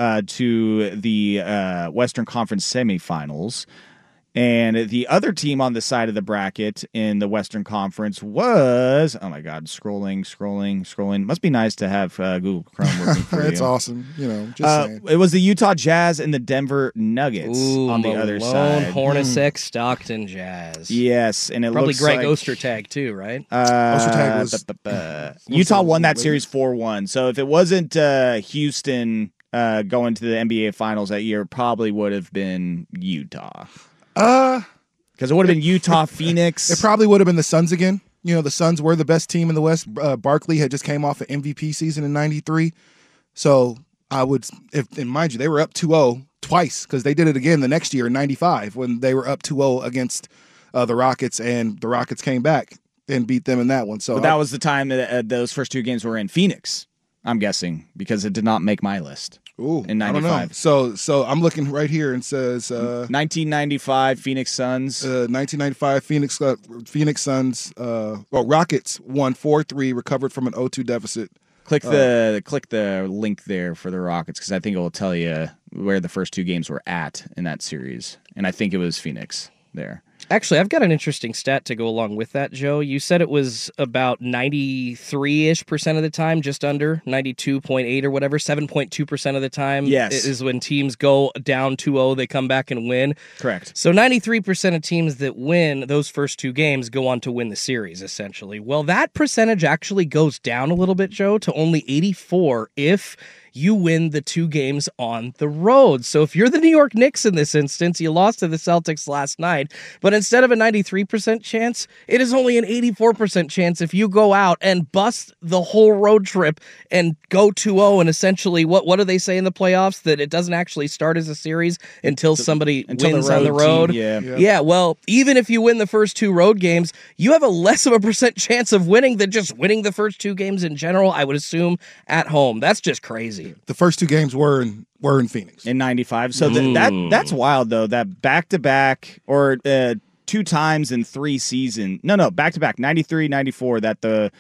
to the Western Conference semifinals. And the other team on the side of the bracket in the Western Conference was, oh my God, scrolling. Must be nice to have Google Chrome working for That's you. awesome. Just saying. It was the Utah Jazz and the Denver Nuggets on the other side. Hornacek, Stockton Jazz. Yes, and it probably looks Greg like Ostertag too, right? Ostertag was Utah won that series 4-1. So if it wasn't Houston going to the NBA Finals that year, it probably would have been Utah. Because it would have been Utah, Phoenix. It probably would have been the Suns again. The Suns were the best team in the West. Barkley had just came off an MVP season in '93. So I would, and mind you, they were up 2-0 twice because they did it again the next year in '95 when they were up 2-0 against the Rockets, and the Rockets came back and beat them in that one. So but that was the time that those first two games were in Phoenix, I'm guessing, because it did not make my list. Ooh, in 95. I don't know. So I'm looking right here and says 1995 Phoenix Suns. 1995 Phoenix Suns. Rockets won 4-3, recovered from an 0-2 deficit. Click the link there for the Rockets because I think it will tell you where the first two games were at in that series, and I think it was Phoenix there. Actually, I've got an interesting stat to go along with that, Joe. You said it was about 93-ish% of the time, just under 92.8 or whatever, 7.2% of the time. Yes. Is when teams go down 2-0, they come back and win. Correct. So 93% of teams that win those first two games go on to win the series, essentially. Well, that percentage actually goes down a little bit, Joe, to only 84 if you win the two games on the road. So if you're the New York Knicks in this instance, you lost to the Celtics last night, but instead of a 93% chance, it is only an 84% chance if you go out and bust the whole road trip and go 2-0 and essentially, what do they say in the playoffs? That it doesn't actually start as a series until somebody wins on the road. Yeah, well, even if you win the first two road games, you have a less of a percent chance of winning than just winning the first two games in general, I would assume, at home. That's just crazy. The first two games were in Phoenix in '95. So that's wild though. That back-to-back or 2 times in 3 seasons. No, back-to-back 93, 94. That the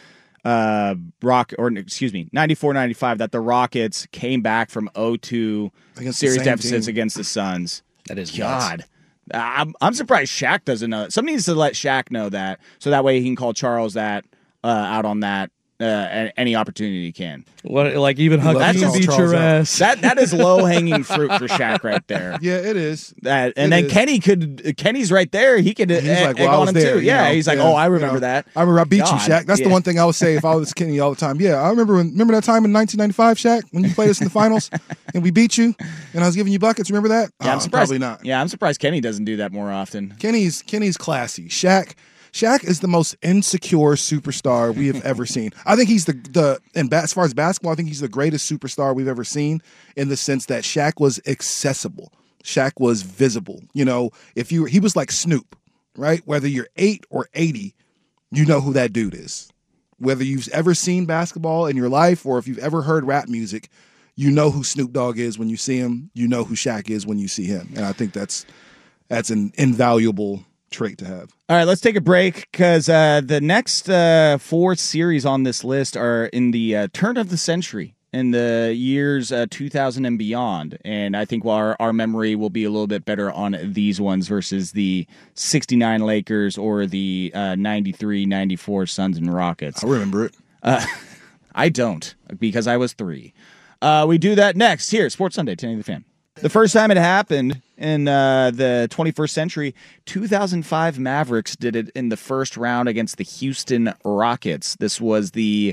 94, 95. That the Rockets came back from 0-2 series deficits against the Suns. That is God. I'm surprised Shaq doesn't know. Somebody needs to let Shaq know that, so that way he can call Charles that out on that. Any opportunity he can. What, like even Hakeem beat your ass. That is low hanging fruit for Shaq right there. Yeah, it is. Kenny's right there. He could egg on him too. Yeah, he's like, I remember that. I remember I beat you, Shaq. That's the one thing I would say if I was Kenny all the time. Yeah, I remember that time in 1995, Shaq, when you played us in the finals and we beat you and I was giving you buckets. Remember that? Yeah, I'm surprised. Probably not. Yeah, I'm surprised Kenny doesn't do that more often. Kenny's classy. Shaq is the most insecure superstar we have ever seen. I think he's as far as basketball, I think he's the greatest superstar we've ever seen in the sense that Shaq was accessible. Shaq was visible. He was like Snoop, right? Whether you're 8 or 80, you know who that dude is. Whether you've ever seen basketball in your life or if you've ever heard rap music, you know who Snoop Dogg is when you see him. You know who Shaq is when you see him. And I think that's an invaluable trait to have. All right, let's take a break because the next 4 series on this list are in the turn of the century, in the years 2000 and beyond. And I think our memory will be a little bit better on these ones versus the 69 Lakers or the 93, 94 Suns and Rockets. I remember it. I don't, because I was 3. We do that next here, Sports Sunday, 10 the Fan. The first time it happened in the 21st century, 2005 Mavericks did it in the first round against the Houston Rockets. This was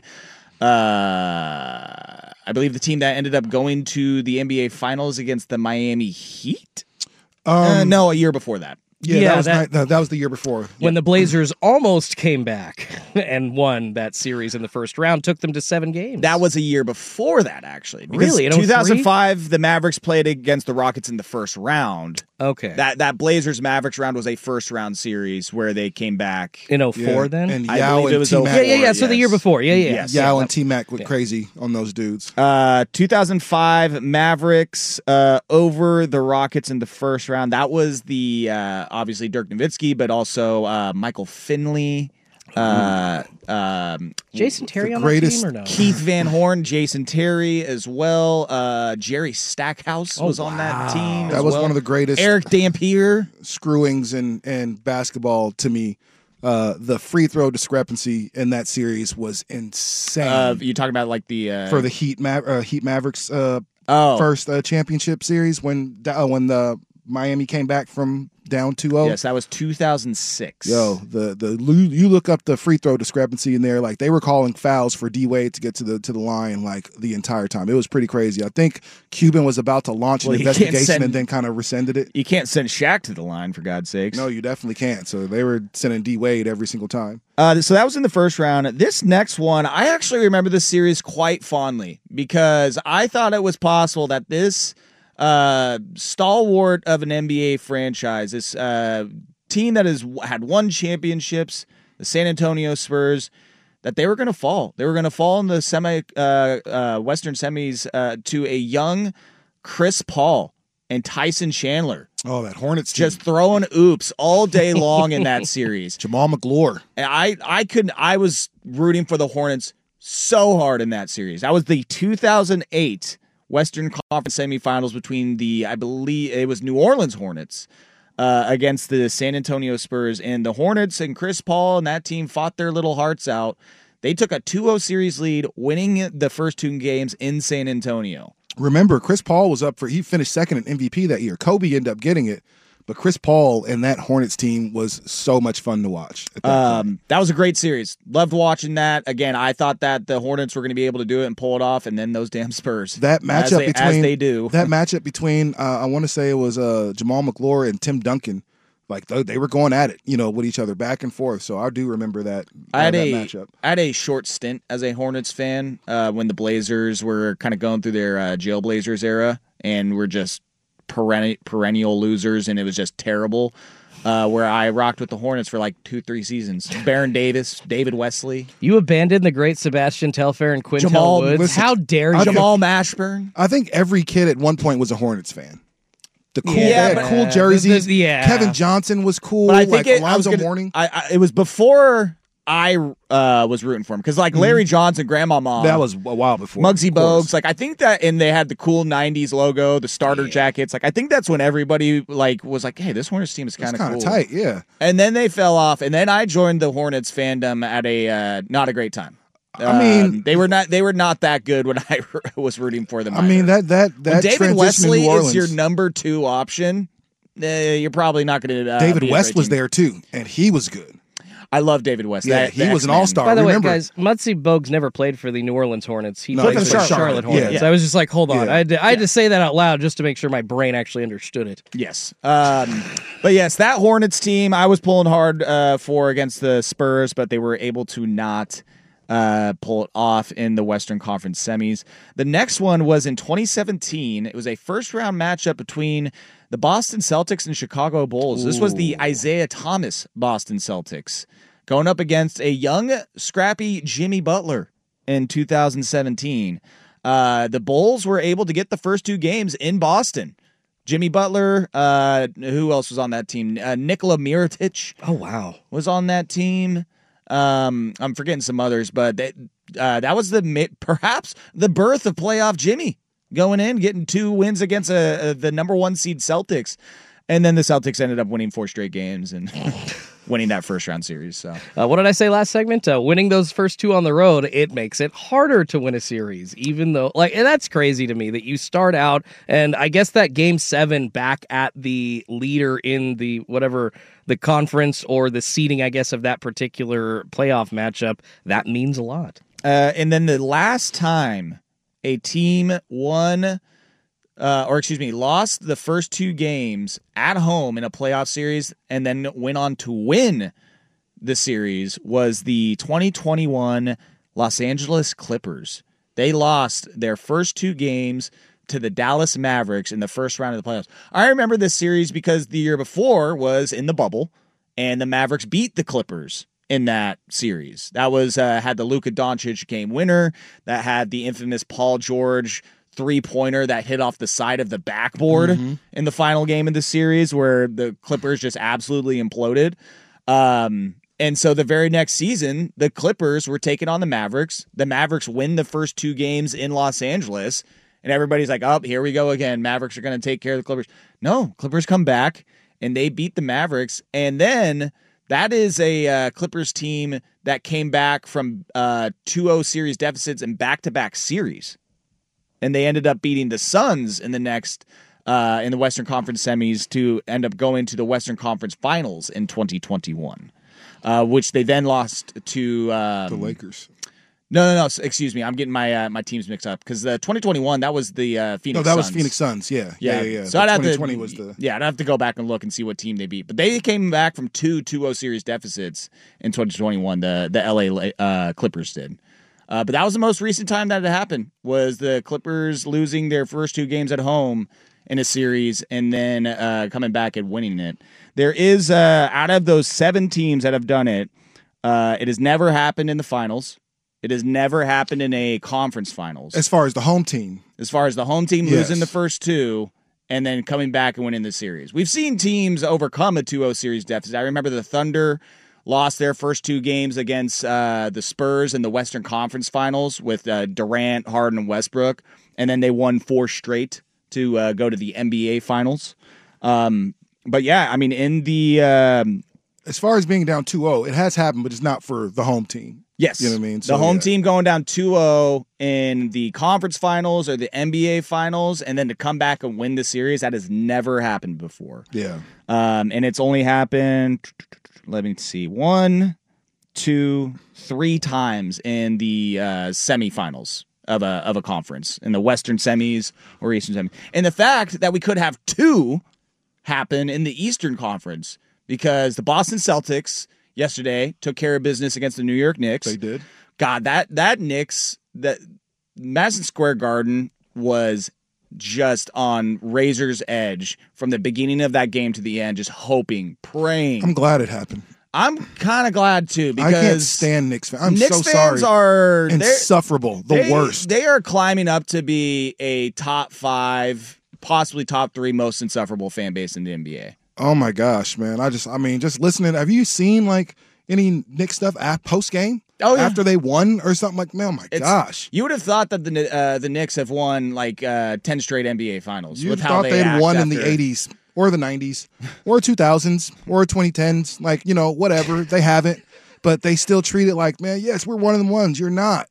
I believe the team that ended up going to the NBA Finals against the Miami Heat. No, a year before that. Yeah, that was the year before. When the Blazers almost came back and won that series in the first round, took them to 7 games. That was a year before that, actually. Really? In 2005, the Mavericks played against the Rockets in the first round. Okay. That Blazers-Mavericks round was a first-round series where they came back. In 04 then? And I Yao believe it was and 04. Yeah. So the year before. Yeah. Yao and T-Mac went crazy on those dudes. 2005 Mavericks over the Rockets in the first round. That was the obviously Dirk Nowitzki, but also Michael Finley. Jason Terry on greatest that team or no? Keith Van Horn, Jason Terry as well. Jerry Stackhouse was on that team. That was one of the greatest. Eric Dampier. Screwings in basketball to me. The free throw discrepancy in that series was insane. You talking about like the for the Heat Mavericks first championship series when the Miami came back from down 2-0. Yes, that was 2006. Yo, you look up the free throw discrepancy in there. Like they were calling fouls for D Wade to get to the line like the entire time. It was pretty crazy. I think Cuban was about to launch an investigation and then kind of rescinded it. You can't send Shaq to the line for God's sakes. No, you definitely can't. So they were sending D Wade every single time. So that was in the first round. This next one, I actually remember this series quite fondly because I thought it was possible that this stalwart of an NBA franchise, this team that has had won championships, the San Antonio Spurs, that they were going to fall. They were going to fall in the Western semis to a young Chris Paul and Tyson Chandler. Oh, that Hornets team. Just throwing oops all day long in that series. Jamal McGlure. And I was rooting for the Hornets so hard in that series. That was the 2008 Western Conference semifinals between I believe it was New Orleans Hornets against the San Antonio Spurs. And the Hornets and Chris Paul and that team fought their little hearts out. They took a 2-0 series lead, winning the first 2 games in San Antonio. Remember, Chris Paul was he finished second in MVP that year. Kobe ended up getting it. But Chris Paul and that Hornets team was so much fun to watch. That was a great series. Loved watching that. Again, I thought that the Hornets were going to be able to do it and pull it off, and then those damn Spurs. That matchup as they do. That matchup between I want to say it was Jamal McGlure and Tim Duncan. Like they were going at it, with each other back and forth. So I do remember that matchup. I had a short stint as a Hornets fan when the Blazers were kind of going through their Jailblazers era and were just perennial losers, and it was just terrible. Where I rocked with the Hornets for like 2-3 seasons. Baron Davis, David Wesley. You abandoned the great Sebastian Telfair and Quintel Woods. How dare you? Jamal Mashburn. I think every kid at one point was a Hornets fan. They had cool jerseys. Kevin Johnson was cool. But I think Alonzo Mourning. It was before I was rooting for him because Larry Johnson, Grandma Mom. That was a while before. Muggsy Bogues. I think that, and they had the cool 90s logo, the starter jackets. I think that's when everybody was like, hey, this Hornets team is kind of cool. Tight, yeah. And then they fell off, and then I joined the Hornets fandom at a not a great time. I mean, they were not that good when I was rooting for them. I mean, that when David Wesley New Orleans is your number 2 option, you're probably not going to. David West was there too, and he was good. I love David West. Yeah, he was an all-star. By the way, guys, Muggsy Bogues never played for the New Orleans Hornets. He played for the Charlotte Hornets. Yeah. I was just like, hold on. I had to say that out loud just to make sure my brain actually understood it. Yes. But yes, that Hornets team I was pulling hard for against the Spurs, but they were able to not pull it off in the Western Conference semis. The next one was in 2017. It was a first-round matchup between the Boston Celtics and Chicago Bulls. This was the Isaiah Thomas Boston Celtics going up against a young, scrappy Jimmy Butler in 2017. The Bulls were able to get the first 2 games in Boston. Jimmy Butler, who else was on that team? Nikola Mirotic. Oh, wow. Was on that team. I'm forgetting some others, but that was perhaps the birth of playoff Jimmy going in, getting 2 wins against the number 1 seed Celtics. And then the Celtics ended up winning 4 straight games and winning that first round series. So, what did I say last segment? Winning those first 2 on the road, it makes it harder to win a series, even though, and that's crazy to me that you start out, and I guess that game 7 back at the leader in the conference or the seeding, I guess, of that particular playoff matchup, that means a lot. And then the last time a team won lost the first 2 games at home in a playoff series and then went on to win the series was the 2021 Los Angeles Clippers. They lost their first 2 games to the Dallas Mavericks in the first round of the playoffs. I remember this series because the year before was in the bubble, and the Mavericks beat the Clippers in that series. That was had the Luka Doncic game winner, that had the infamous Paul George 3-pointer that hit off the side of the backboard in the final game of the series where the Clippers just absolutely imploded. And so the very next season, the Clippers were taking on the Mavericks. The Mavericks win the first 2 games in Los Angeles, and everybody's like, oh, here we go again. Mavericks are going to take care of the Clippers. No, Clippers come back, and they beat the Mavericks. And then that is a Clippers team that came back from 2-0 series deficits and back-to-back series. And they ended up beating the Suns in the next in the Western Conference semis to end up going to the Western Conference Finals in 2021. Which they then lost to the Lakers. No. Excuse me, I'm getting my teams mixed up because the 2021 that was the Phoenix. No, that Suns. was Phoenix Suns. Yeah. So I'd have 2020 to was the. Yeah, I'd have to go back and look and see what team they beat. But they came back from 2-0 series deficits in 2021. The LA Clippers did. But that was the most recent time that it happened. Was the Clippers losing their first 2 games at home in a series and then coming back and winning it. There is, out of those 7 teams that have done it, it has never happened in the finals. It has never happened in a conference finals. As far as the home team. As far as the home team losing the first 2 and then coming back and winning the series. We've seen teams overcome a 2-0 series deficit. I remember the Thunder lost their first 2 games against the Spurs in the Western Conference Finals with Durant, Harden, and Westbrook, and then they won 4 straight to go to the NBA Finals. But yeah, I mean, in the as far as being down 2-0, it has happened, but it's not for the home team. Yes, you know what I mean. The home team going down 2-0 in the conference finals or the NBA Finals, and then to come back and win the series, that has never happened before. Yeah, and it's only happened. Let me see, 1, 2, 3 times in the semifinals of a conference in the Western semis or Eastern semis, and the fact that we could have 2 happen in the Eastern Conference because the Boston Celtics yesterday took care of business against the New York Knicks. They did. God, that Knicks, that Madison Square Garden was just on razor's edge from the beginning of that game to the end, just hoping, praying. I'm glad it happened. I'm kind of glad too because I can't stand Knicks fans. I'm Knicks so fans sorry. Are insufferable, the worst. They are climbing up to be a top 5, possibly top 3 most insufferable fan base in the NBA. Oh my gosh, man! I mean, just listening. Have you seen like any Knicks stuff post game? Oh, yeah. After they won or something like, man, oh my gosh! You would have thought that the Knicks have won like 10 straight NBA Finals. You with thought how they they'd won in the after. 80s or the 90s or 2000s or 2010s, like whatever. They haven't, but they still treat it like, man, yes, we're one of the ones. You're not.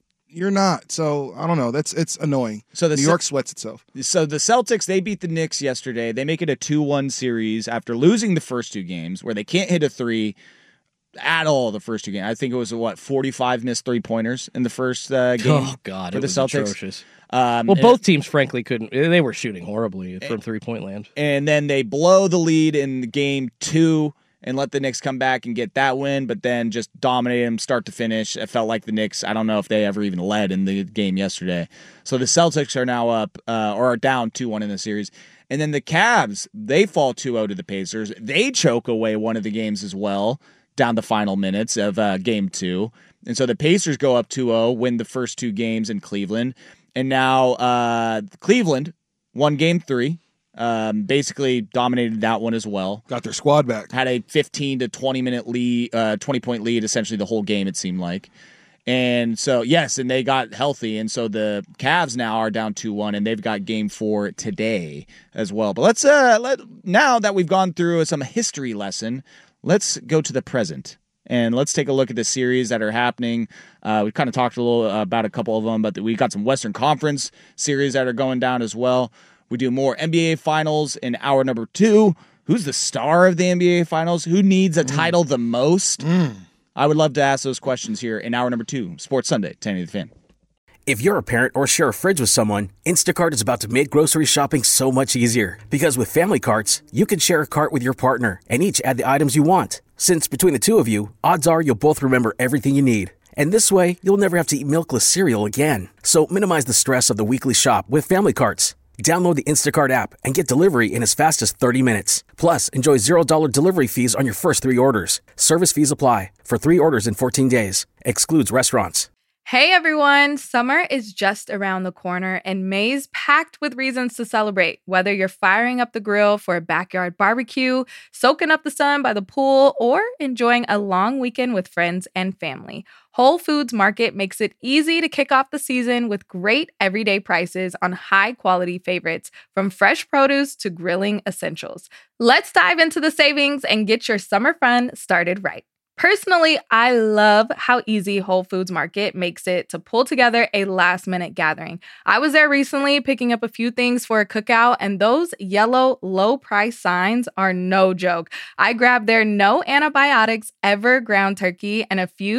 So I don't know. It's annoying. So New York sweats itself. So the Celtics, they beat the Knicks yesterday. They make it a 2-1 series after losing the first 2 games where they can't hit a 3 at all the first 2 games. I think it was 45 missed 3-pointers in the first game. Oh God, for it the was Celtics. atrocious. Both teams frankly couldn't. They were shooting horribly from 3-point land. And then they blow the lead in game 2 and let the Knicks come back and get that win, but then just dominate them start to finish. It felt like the Knicks, I don't know if they ever even led in the game yesterday. So the Celtics are now up, or are down 2-1 in the series. And then the Cavs, they fall 2-0 to the Pacers. They choke away one of the games as well, down the final minutes of game 2. And so the Pacers go up 2-0, win the first 2 games in Cleveland. And now Cleveland won game 3. Basically dominated that one as well. Got their squad back. Had a 15 to 20 minute lead, 20-point lead essentially the whole game, it seemed like. And so, yes, and they got healthy. And so the Cavs now are down 2-1, and they've got game 4 today as well. But let's now that we've gone through some history lesson, let's go to the present. And let's take a look at the series that are happening. We've kind of talked a little about a couple of them, but we got some Western Conference series that are going down as well. We do more NBA Finals in hour number 2. Who's the star of the NBA Finals? Who needs a title the most? I would love to ask those questions here in hour number 2, Sports Sunday, 1080 The Fan. If you're a parent or share a fridge with someone, Instacart is about to make grocery shopping so much easier. Because with family carts, you can share a cart with your partner and each add the items you want. Since between the two of you, odds are you'll both remember everything you need. And this way, you'll never have to eat milkless cereal again. So minimize the stress of the weekly shop with family carts. Download the Instacart app and get delivery in as fast as 30 minutes. Plus, enjoy $0 delivery fees on your first 3 orders. Service fees apply. For 3 orders in 14 days. Excludes restaurants. Hey everyone, summer is just around the corner and May's packed with reasons to celebrate. Whether you're firing up the grill for a backyard barbecue, soaking up the sun by the pool, or enjoying a long weekend with friends and family, Whole Foods Market makes it easy to kick off the season with great everyday prices on high-quality favorites, from fresh produce to grilling essentials. Let's dive into the savings and get your summer fun started right. Personally, I love how easy Whole Foods Market makes it to pull together a last-minute gathering. I was there recently picking up a few things for a cookout, and those yellow low-price signs are no joke. I grabbed their no antibiotics ever ground turkey and a few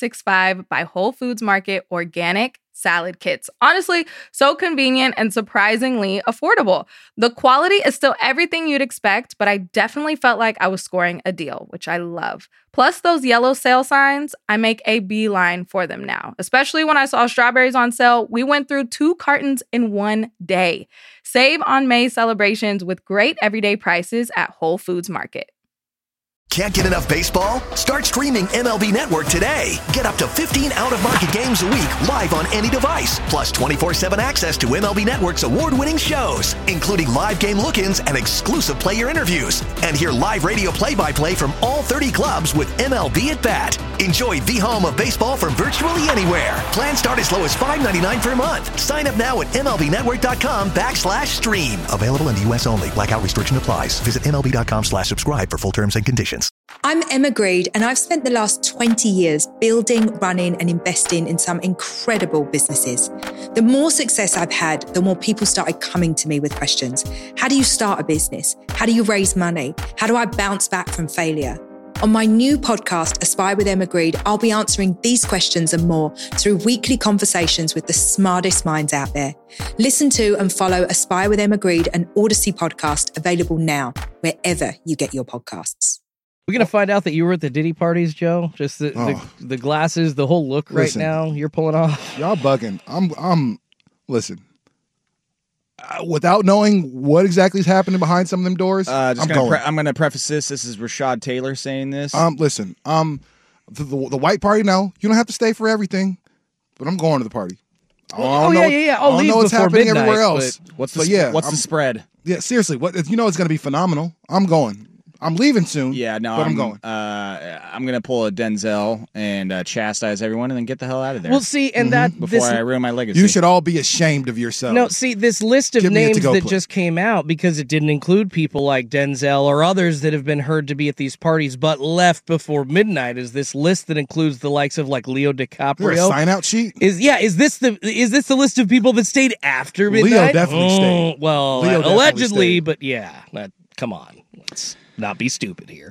365 by Whole Foods Market organic salad kits. Honestly, so convenient and surprisingly affordable. The quality is still everything you'd expect, but I definitely felt like I was scoring a deal, which I love. Plus those yellow sale signs, I make a beeline for them now. Especially when I saw strawberries on sale, we went through 2 cartons in one day. Save on May celebrations with great everyday prices at Whole Foods Market. Can't get enough baseball? Start streaming MLB Network today. Get up to 15 out-of-market games a week live on any device, plus 24/7 access to MLB Network's award-winning shows, including live game look-ins and exclusive player interviews. And hear live radio play-by-play from all 30 clubs with MLB at Bat. Enjoy the home of baseball from virtually anywhere. Plans start as low as $5.99 per month. Sign up now at MLBnetwork.com/stream. Available in the U.S. only. Blackout restriction applies. Visit MLB.com/subscribe for full terms and conditions. I'm Emma Greed, and I've spent the last 20 years building, running, and investing in some incredible businesses. The more success I've had, the more people started coming to me with questions. How do you start a business? How do you raise money? How do I bounce back from failure? On my new podcast, Aspire with Emma Greed, I'll be answering these questions and more through weekly conversations with the smartest minds out there. Listen to and follow Aspire with Emma Greed, an Odyssey podcast, available now, wherever you get your podcasts. We're going to find out that you were at the Diddy parties, Joe? Just the glasses, the whole look Listen, right now you're pulling off? Y'all bugging. Listen. Without knowing what exactly is happening behind some of them doors, I'm going to preface this. This is Rashad Taylor saying this. Listen, the white party, no, you don't have to stay for everything, but I'm going to the party. I'll I don't know what's happening midnight, everywhere else. What's the spread? Yeah, seriously, it's going to be phenomenal. I'm going. I'm leaving soon. Yeah, no, but I'm going. I'm gonna pull a Denzel and chastise everyone, and then get the hell out of there. Well, see, and before I ruin my legacy. You should all be ashamed of yourself. No, see, this list of names that just came out, because it didn't include people like Denzel or others that have been heard to be at these parties but left before midnight, is this list that includes the likes of like Leo DiCaprio. There's a sign out sheet. Is this the list of people that stayed after midnight? Leo definitely stayed. Well, allegedly, but yeah, come on, let's not be stupid here.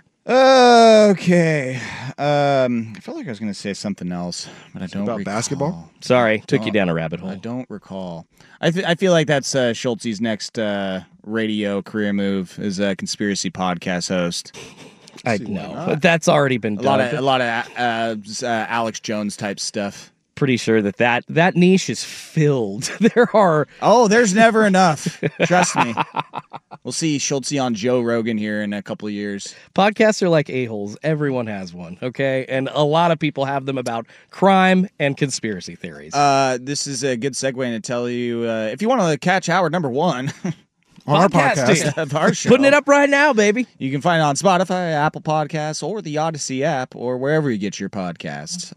Okay. I felt like I was going to say something else, but I don't about recall. Basketball? Sorry, took you down a rabbit hole. I don't recall. I feel like that's Schultz's next radio career move as a conspiracy podcast host. I know, but that's already been done. A lot of Alex Jones type stuff. Pretty sure that niche is filled. There's never enough. Trust me. We'll see Schultz on Joe Rogan here in a couple of years. Podcasts are like a-holes. Everyone has one, okay? And a lot of people have them about crime and conspiracy theories. This is a good segue to tell you, if you want to catch hour number 1... on our podcast of our show. Putting it up right now, baby. You can find it on Spotify, Apple Podcasts, or the Odyssey app, or wherever you get your podcasts.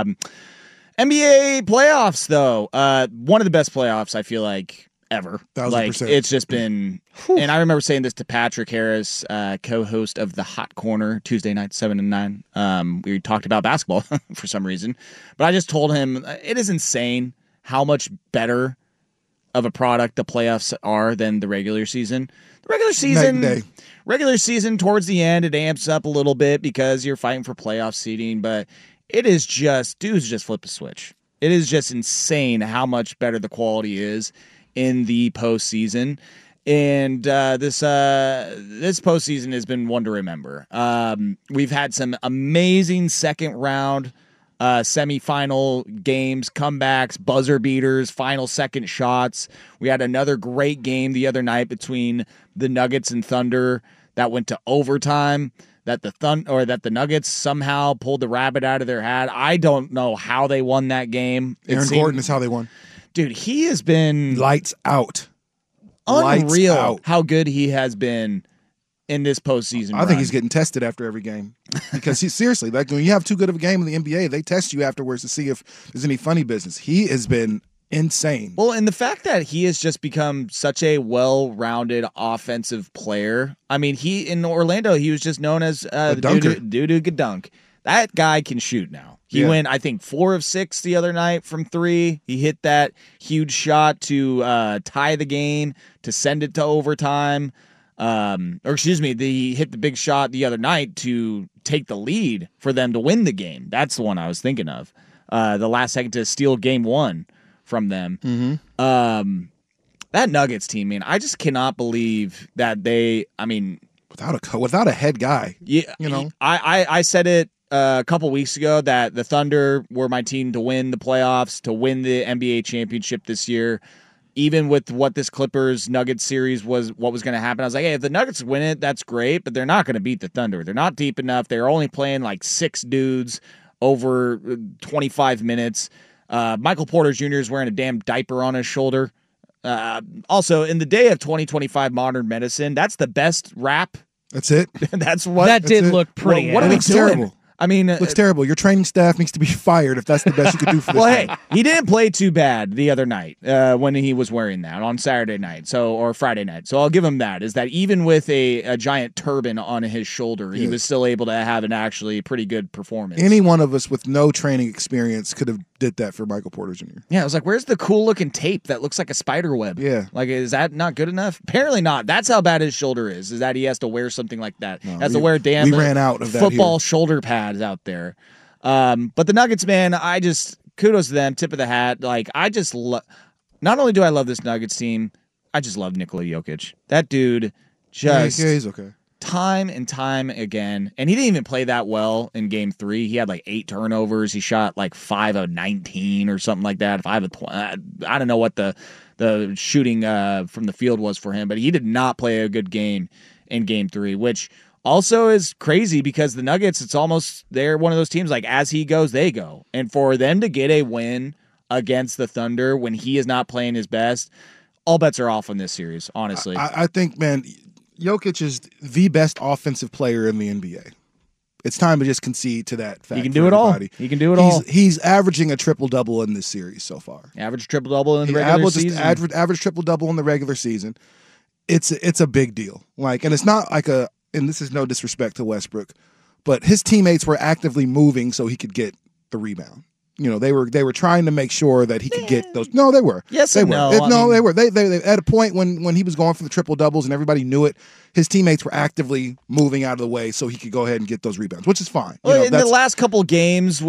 NBA playoffs, though. One of the best playoffs, I feel like, ever. 1,000%. It's just been... And I remember saying this to Patrick Harris, co-host of The Hot Corner, Tuesday night, 7 to 9. We talked about basketball for some reason. But I just told him, it is insane how much better of a product the playoffs are than the regular season. The regular season, towards the end, it amps up a little bit because you're fighting for playoff seeding, but it is just, dudes just flip a switch. It is just insane how much better the quality is in the postseason. And this postseason has been one to remember. We've had some amazing second round semifinal games, comebacks, buzzer beaters, final second shots. We had another great game the other night between the Nuggets and Thunder that went to overtime. That the Nuggets somehow pulled the rabbit out of their hat. I don't know how they won that game. Aaron Gordon is how they won. Dude, he has been lights out. Unreal how good he has been in this postseason. I think he's getting tested after every game because seriously, like when you have too good of a game in the NBA, they test you afterwards to see if there's any funny business. He has been insane. Well, and the fact that he has just become such a well-rounded offensive player. I mean, in Orlando, he was just known as Doo-Doo Gadunk. That guy can shoot now. He went, I think, 4 of 6 the other night from 3. He hit that huge shot to tie the game, to send it to overtime. He hit the big shot the other night to take the lead for them to win the game. That's the one I was thinking of. The last second to steal game 1 from them. Mm-hmm. That Nuggets team, man, I just cannot believe that without a head guy. Yeah, I said it a couple weeks ago that the Thunder were my team to win the playoffs, to win the NBA championship this year. Even with what this Clippers-Nuggets series was, what was going to happen, I was like, hey, if the Nuggets win it, that's great, but they're not going to beat the Thunder. They're not deep enough. They're only playing like 6 dudes over 25 minutes. Michael Porter Jr. is wearing a damn diaper on his shoulder. Also, in the day of 2025 modern medicine, that's the best rap. That's it. That did look pretty. What are we doing? Terrible. I mean, looks terrible. Your training staff needs to be fired if that's the best you could do for this. Well, hey, he didn't play too bad the other night when he was wearing that on Saturday night, or Friday night. So I'll give him that. Is that even with a giant turban on his shoulder, he was still able to have an actually pretty good performance. Any one of us with no training experience could have did that for Michael Porter Jr. Yeah, I was like, where's the cool looking tape that looks like a spider web? Yeah. Like, is that not good enough? Apparently not. That's how bad his shoulder is that he has to wear something like that. He has to wear damn we ran out of that football here. Shoulder pads out there. But the Nuggets, man, kudos to them, tip of the hat. Like, not only do I love this Nuggets team, I just love Nikola Jokic. That dude he's okay. Time and time again, and he didn't even play that well in game 3. He had like 8 turnovers. He shot like 5 of 19 or something like that. 5 of 20. I don't know what the shooting from the field was for him, but he did not play a good game in game 3, which also is crazy because the Nuggets, they're one of those teams like as he goes, they go. And for them to get a win against the Thunder when he is not playing his best, all bets are off on this series, honestly. I think, man, Jokic is the best offensive player in the NBA. It's time to just concede to that fact. He can do it all. He can do it all. He's averaging a triple-double in this series so far. Average triple-double in the regular season. Average triple-double in the regular season. It's a big deal. Like, and it's not like and this is no disrespect to Westbrook, but his teammates were actively moving so he could get the rebound. You know, they were trying to make sure that he could get those. No, they were. Yes, they and were. no. They were. They at a point when he was going for the triple doubles and everybody knew it, his teammates were actively moving out of the way so he could go ahead and get those rebounds, which is fine. Well, in the last couple games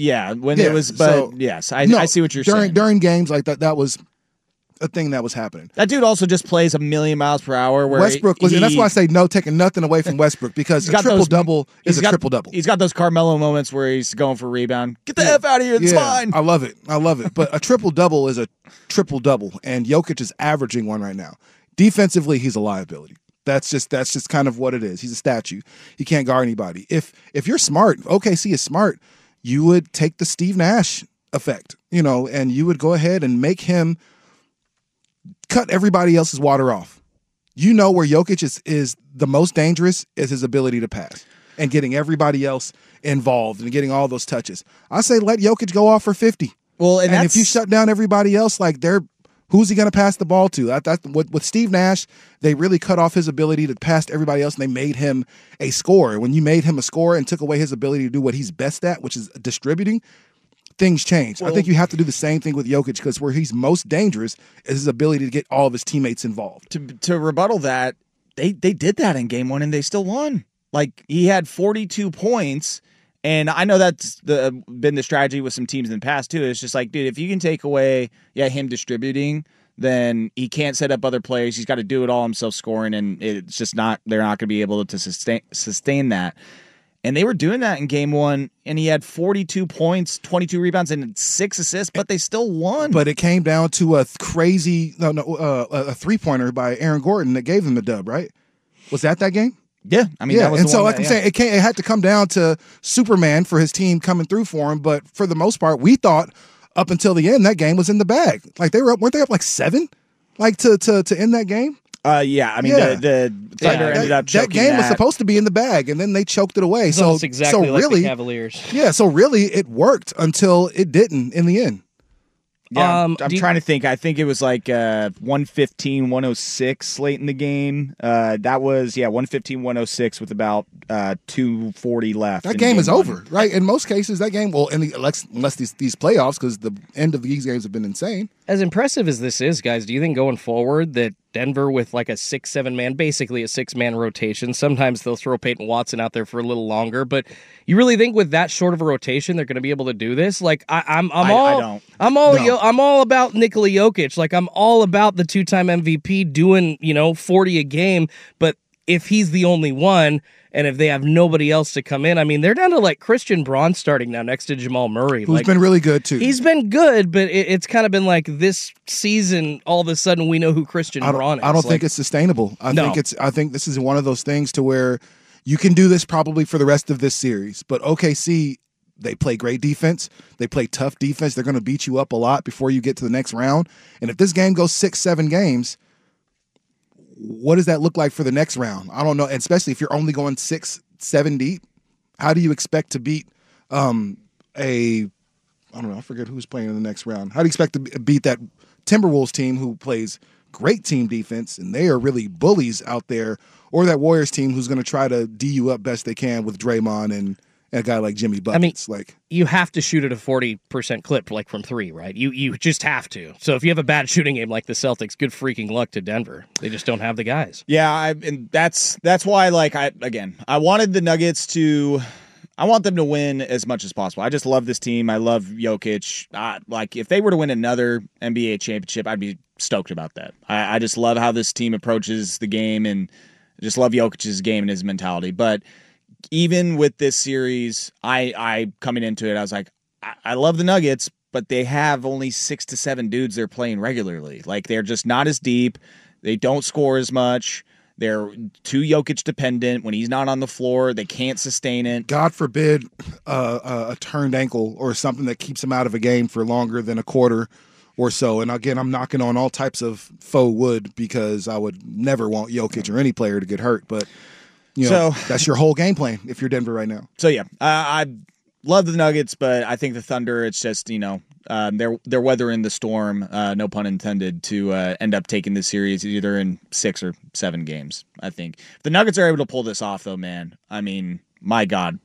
it was, but yes, I see what you're saying. During games like that was a thing that was happening. That dude also just plays a million miles per hour. Where Westbrook was, and that's why I say no, taking nothing away from Westbrook because a triple double is a triple double. He's got those Carmelo moments where he's going for rebound. Get the F out of here! It's fine. I love it. But a triple double is a triple double, and Jokic is averaging one right now. Defensively, he's a liability. That's just kind of what it is. He's a statue. He can't guard anybody. If you're smart, OKC is smart, you would take the Steve Nash effect, and you would go ahead and make him cut everybody else's water off. Where Jokic is the most dangerous is his ability to pass and getting everybody else involved and getting all those touches. I say let Jokic go off for 50. Well, and if you shut down everybody else, who's he going to pass the ball to? With Steve Nash, they really cut off his ability to pass to everybody else, and they made him a scorer. When you made him a scorer and took away his ability to do what he's best at, which is distributing, things change. I think you have to do the same thing with Jokic because where he's most dangerous is his ability to get all of his teammates involved. To rebuttal that, they did that in game 1 and they still won. Like, he had 42 points And I know that's been the strategy with some teams in the past too. It's just like, dude, if you can take away him distributing, then he can't set up other players. He's got to do it all himself scoring, and it's just not. They're not going to be able to sustain that. And they were doing that in game one, and he had 42 points, 22 rebounds, and 6 assists, but they still won. But it came down to a crazy a 3-pointer by Aaron Gordon that gave them the dub, right? Was that game? Yeah, I mean, that was and the so one like I'm saying, it had to come down to Superman for his team coming through for him. But for the most part, we thought up until the end that game was in the bag. Like weren't they up like 7, like to end that game? Yeah, I mean the Thunder ended up choking that game was supposed to be in the bag, and then they choked it away. So it's exactly like really, the Cavaliers. Yeah, so really it worked until it didn't in the end. Yeah, I'm trying to think. I think it was like 115-106 late in the game. That was 115-106 with about 2:40 left. That game is over, right? In most cases, that game unless these playoffs, because the end of these games have been insane. As impressive as this is, guys, do you think going forward that Denver with like a 6-7 man, basically a 6-man rotation, sometimes they'll throw Peyton Watson out there for a little longer, but you really think with that short of a rotation they're going to be able to do this? Like I'm all about Nikola Jokic. Like I'm all about the 2-time MVP doing 40 a game, but if he's the only one, and if they have nobody else to come in, I mean, they're down to like Christian Braun starting now next to Jamal Murray. Who's been really good too. He's been good, but it's kind of been like this season, all of a sudden we know who Christian Braun is. I don't think it's sustainable. I think this is one of those things to where you can do this probably for the rest of this series. But OKC, they play great defense. They play tough defense. They're going to beat you up a lot before you get to the next round. And if this game goes 6-7 games, what does that look like for the next round? I don't know, especially if you're only going 6-7 deep. How do you expect to beat I don't know, I forget who's playing in the next round. How do you expect to beat that Timberwolves team who plays great team defense and they are really bullies out there, or that Warriors team who's going to try to D you up best they can with Draymond and a guy like Jimmy Buckets? I mean, you have to shoot at a 40% clip, like from 3, right? You just have to. So if you have a bad shooting game like the Celtics, good freaking luck to Denver. They just don't have the guys. Yeah, and that's why. I wanted the Nuggets to. I want them to win as much as possible. I just love this team. I love Jokic. If they were to win another NBA championship, I'd be stoked about that. I just love how this team approaches the game, and just love Jokic's game and his mentality. But even with this series, I coming into it, I was like, I love the Nuggets, but they have only 6 to 7 dudes they're playing regularly. Like, they're just not as deep. They don't score as much. They're too Jokic dependent. When he's not on the floor, they can't sustain it. God forbid a turned ankle or something that keeps him out of a game for longer than a quarter or so. And again, I'm knocking on all types of faux wood because I would never want Jokic or any player to get hurt. But that's your whole game plan if you're Denver right now. So, I love the Nuggets, but I think the Thunder, it's just, they're weathering the storm, no pun intended, to end up taking this series either in 6 or 7 games, I think. If the Nuggets are able to pull this off, though, man, I mean, my God,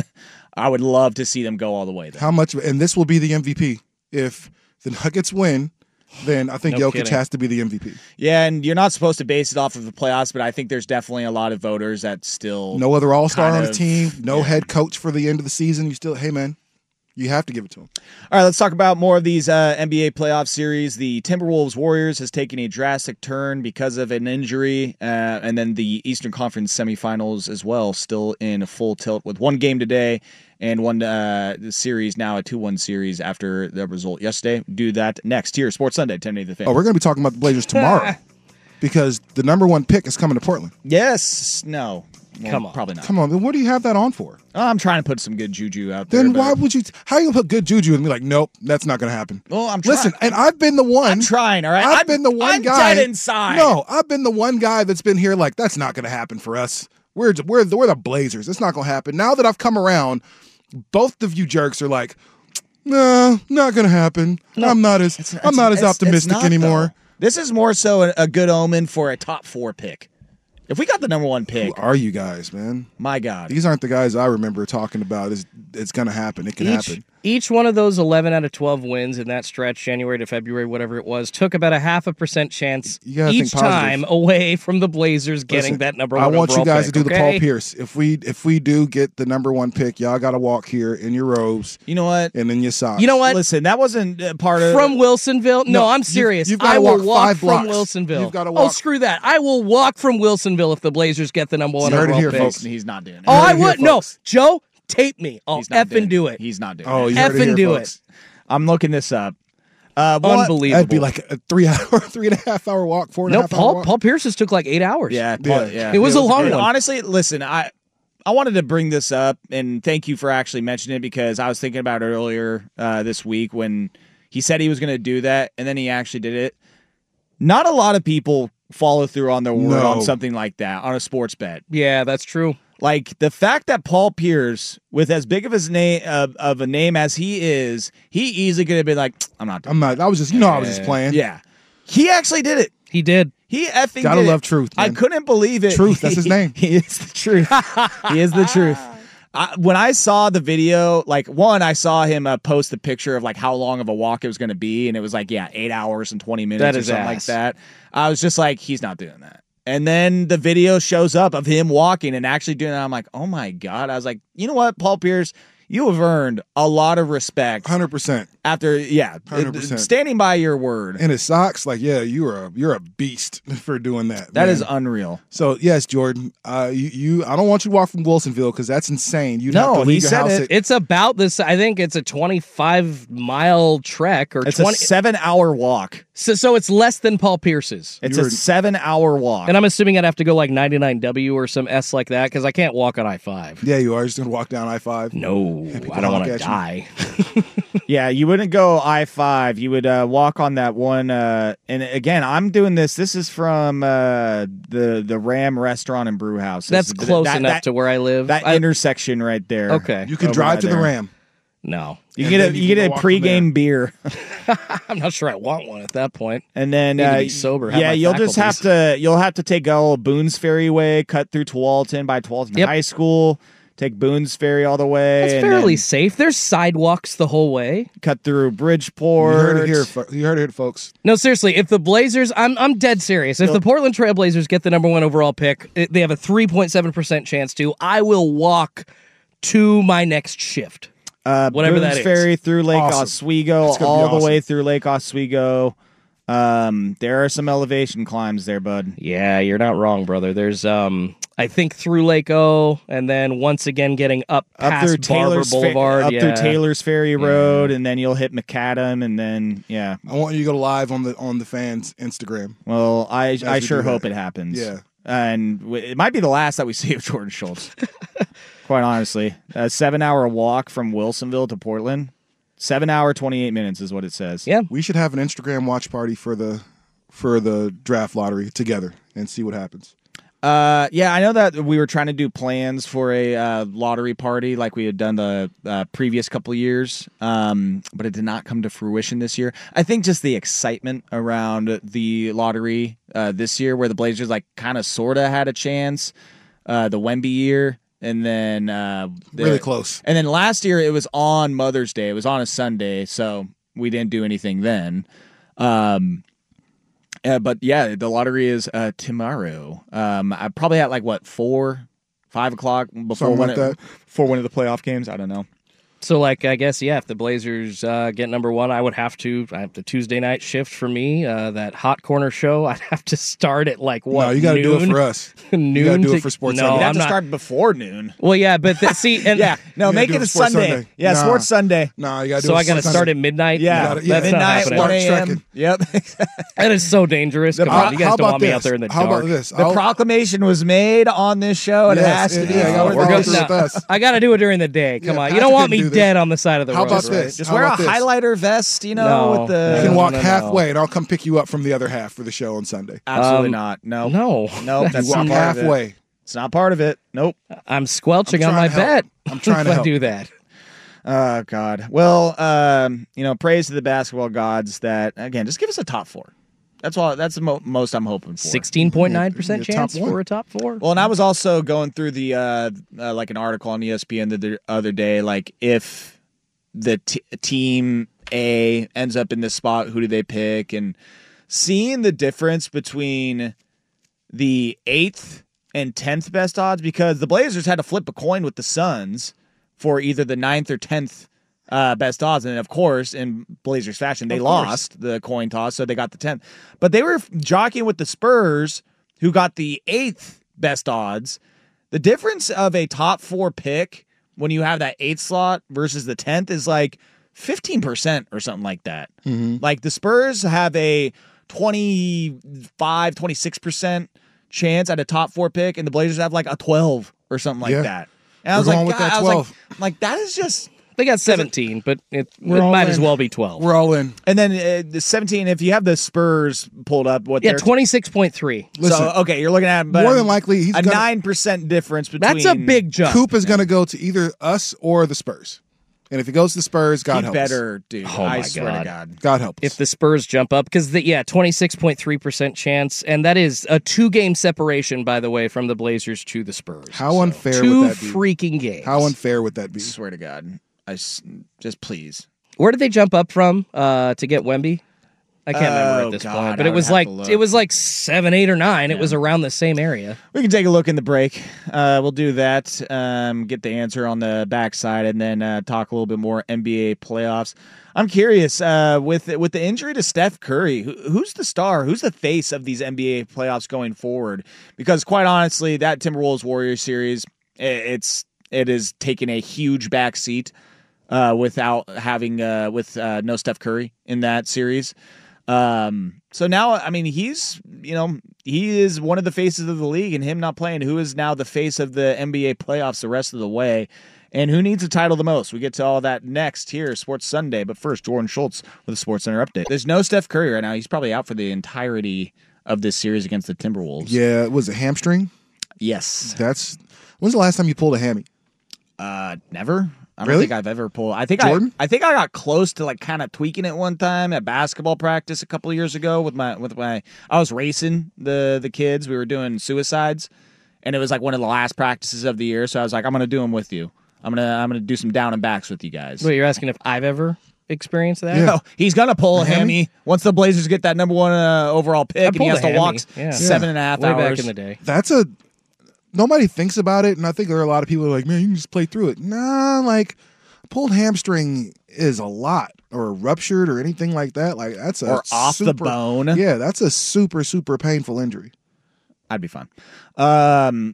I would love to see them go all the way there. How much, and this will be the MVP. If the Nuggets win, then I think Jokic has to be the MVP. Yeah, and you're not supposed to base it off of the playoffs, but I think there's definitely a lot of voters that still... No other All-Star on the team, no head coach for the end of the season. You still, hey, man, you have to give it to him. All right, let's talk about more of these NBA playoff series. The Timberwolves Warriors has taken a drastic turn because of an injury, and then the Eastern Conference semifinals as well, still in a full tilt with one game today and one series now, a 2-1 series after the result yesterday. Do that next here, Sports Sunday, 1080 The Fan. Oh, we're going to be talking about the Blazers tomorrow because the number 1 pick is coming to Portland. Yes. No. Well, come on. Probably not. Come on. Then what do you have that on for? I'm trying to put some good juju out there. Then why would you? How are you going to put good juju and be like, nope, that's not going to happen? Well, I'm trying. Listen, and I've been the one. I'm trying, all right? I've been the one guy. I'm dead inside. No, I've been the one guy that's been here like, that's not going to happen for us. We're the Blazers. It's not going to happen. Now that I've come around, both of you jerks are like, nah, not going to happen. No, I'm not as optimistic anymore. Though. This is more so a good omen for a top 4 pick. If we got the number 1 pick. Who are you guys, man? My God. These aren't the guys I remember talking about. It's going to happen. It can happen. Each one of those 11 out of 12 wins in that stretch, January to February, whatever it was, took about a 0.5% chance each time away from the Blazers getting that number 1 I want you overall guys pick, to do okay? the Paul Pierce. If we do get the number 1 pick, y'all got to walk here in your robes. You know what? And in your socks. You know what? Listen, that wasn't part of From Wilsonville? No, I'm serious. You've I gotta will walk walk 5 from blocks. Wilsonville. You've gotta Oh, walk. screw that. I will walk from Wilsonville if the Blazers get the number 1 You heard it overall here, pick. folks. He's not doing it. Oh, I heard it here, would. No, folks. Joe, tape me. I'll He's not effing do it. He's not doing Oh, it. you heard it Effing here, do folks. I'm looking this up. Unbelievable. That'd be like a 3.5 hour walk, 4.5 No, hour walk. Paul Pierce's took like 8 hours. Yeah, Yeah. It was a long And one. honestly, listen, I wanted to bring this up, and thank you for actually mentioning it because I was thinking about it earlier this week when he said he was going to do that, and then he actually did it. Not a lot of people follow through on their word No. on something like that, on a sports bet. Yeah, that's true. Like the fact that Paul Pierce, with as big of his name of a name as he is, he easily could have been like, "I'm not doing." I'm not. I was just, I was just playing. Yeah, he actually did it. He did. He effing Gotta did it. love Truth, I man. couldn't believe it. Truth, that's his name. He is the truth. He is the truth. When I saw the video, I saw him post the picture of how long of a walk it was going to be, and it was 8 hours and 20 minutes That or is something ass. like that. I was just like, he's not doing that. And then the video shows up of him walking and actually doing that. I'm like, oh my God. I was like, you know what, Paul Pierce, you have earned a lot of respect 100%. after, 100%. standing by your word. And his socks, you're a beast for doing that. That man. is unreal. So yes, Jordan, you I don't want you to walk from Wilsonville because that's insane. You'd No, have to he leave your said house it. at It's about this. I think it's a 25-mile trek or It's 20. a 7-hour walk. So it's less than Paul Pierce's. It's a 7-hour walk. And I'm assuming I'd have to go 99W or some S like that because I can't walk on I-5. Yeah, you are just gonna walk down I-5. No, I don't want to die. Yeah, you wouldn't go I-5. You would walk on that one. And again, I'm doing this. This is from the Ram Restaurant and Brew House. That's close enough to where I live. That intersection right there. Okay. You can Over drive by to the there. Ram. No. You And get then a you you can get go a walk from there. pregame beer, I'm not sure I want one at that point. and then Need to be sober, have Yeah, my you'll just have to take Boone's Ferry Way, cut through Tualatin by Tualatin Yep. High School, take Boone's Ferry all the way. That's and fairly then safe. There's sidewalks the whole way. cut through Bridgeport. You heard it here. You heard it, folks. No, seriously, if the Blazers, I'm dead serious. If the Portland Trail Blazers get the number 1 overall pick, they have a 3.7% chance to. I will walk to my next shift. Whatever that Boone's is. Ferry through Lake Awesome. Oswego, It's gonna be all the awesome. way through Lake Oswego. There are some elevation climbs there, bud. Yeah, you're not wrong, brother. There's I think through Lake O, and then once again getting up past through Barber Taylor's Boulevard. up yeah. through Taylor's Ferry Road, and then you'll hit McAdam, and then I want you to go live on the fans' Instagram. Well, I we sure do hope that. it happens. Yeah. And it might be the last that we see of Jordan Schultz. Quite honestly, a 7-hour walk from Wilsonville to Portland, 7 hour 28 minutes is what it says. Yeah, We should have an Instagram watch party for the draft lottery together and see what happens. Yeah, I know that we were trying to do plans for a lottery party like we had done the previous couple of years, but it did not come to fruition this year. I think just the excitement around the lottery this year, where the Blazers kind of sort of had a chance, the Wemby year, and then Really close. And then last year it was on Mother's Day. It was on a Sunday, so we didn't do anything then. But yeah, the lottery is tomorrow. I probably at 4, 5 o'clock before Something like that. before one of the playoff games. I don't know. So, I guess, if the Blazers get number 1, I have the Tuesday night shift for me, that Hot Corner show. I'd have to start at, what, No, you got to do it for us. noon You got to do to- it for Sports No, Sunday. You'd have I'm to not- start before noon. Well, yeah, but see, and Yeah, no, You make gotta it do a it Sports Sunday. Sunday. Yeah, Nah. Sports Sunday. No, you got to do so it I got to for start Sunday. at midnight. Yeah, gotta- yeah, that's not midnight, happening. 1 Start a.m. trekking. Yep. That is so dangerous. Come on, you guys How don't about want me this? out there in the How dark. about this? The proclamation was made on this show, and Yes, it has to be. yeah, for we're the going show. through with us. I got to do it during the day. Come Yeah, on, you Patrick don't want me didn't do this. dead on the side of the How road. about right? this? Just How wear a about this? highlighter vest, No. with the. You can walk no. halfway, and I'll come pick you up from the other half for the show on Sunday. Absolutely not. No. No. Nope. That's You walk not part of it. halfway. It's not part of it. Nope. I'm squelching I'm on my trying to help. bet. I'm trying to if I help. do that. Oh God. Well, praise to the basketball gods that again just give us a top 4. That's all. That's the most I'm hoping for. 16.9% Yeah, chance top one. for a top 4. Well, and I was also going through the an article on ESPN the other day, if team A ends up in this spot, who do they pick? And seeing the difference between the 8th and 10th best odds, because the Blazers had to flip a coin with the Suns for either the 9th or 10th best odds. And of course, in Blazers fashion, they lost the coin toss, so they got the 10th. But they were jockeying with the Spurs, who got the 8th best odds. The difference of a top 4 pick when you have that 8th slot versus the 10th is like 15% or something like that. Mm-hmm. Like the Spurs have a 26% chance at a top 4 pick, and the Blazers have like a 12 or something like that. And I was going like, with God, that I was 12. like, that is just. They got 17, but it all might in. as well be 12. We're all in. And then the 17, if you have the Spurs pulled up, what? Yeah, they're 26.3. So okay, you're looking at more than likely he's a gonna, 9% difference between. That's a big jump. Coop is going to go to either us or the Spurs. And if he goes to the Spurs, God help us. better, dude. Oh I my swear God. to God. God help us. If the Spurs jump up, because 26.3% chance, and that is a 2-game separation, by the way, from the Blazers to the Spurs. How unfair Two would that be? freaking games. How unfair would that be? I swear to God. Just please. Where did they jump up from to get Wemby? I can't remember at this point, but I it was would have to look. like 7, 8, or 9. It was around the same area. We can take a look in the break. We'll do that. Get the answer on the backside, and then talk a little bit more NBA playoffs. I'm curious with the injury to Steph Curry, who's the star? Who's the face of these NBA playoffs going forward? Because quite honestly, that Timberwolves Warriors series, it is taking a huge backseat without having no Steph Curry in that series. So now, I mean, he is one of the faces of the league, and him not playing, who is now the face of the NBA playoffs the rest of the way, and who needs a title the most? We get to all that next here, Sports Sunday. But first, Jordan Schultz with a Sports Center update. There's no Steph Curry right now. He's probably out for the entirety of this series against the Timberwolves. Yeah, was it hamstring? Yes. When's the last time you pulled a hammy? Never. I don't Really? think I've ever pulled. I think Jordan? I think I got close to like kind of tweaking it one time at basketball practice a couple of years ago with my. I was racing the kids. We were doing suicides, and it was like one of the last practices of the year. So I was like, I'm gonna do them with you. I'm gonna do some down and backs with you guys. Wait, you're asking if I've ever experienced that? No, he's gonna pull a hammy once the Blazers get that number 1 overall pick, and he has to walk 7.5 Way hours back in the day. Nobody thinks about it, and I think there are a lot of people who are like, man, you can just play through it. Nah, like, pulled hamstring is a lot, or ruptured or anything like that. Like, that's or off the bone. Yeah, that's a super, super painful injury. I'd be fine. To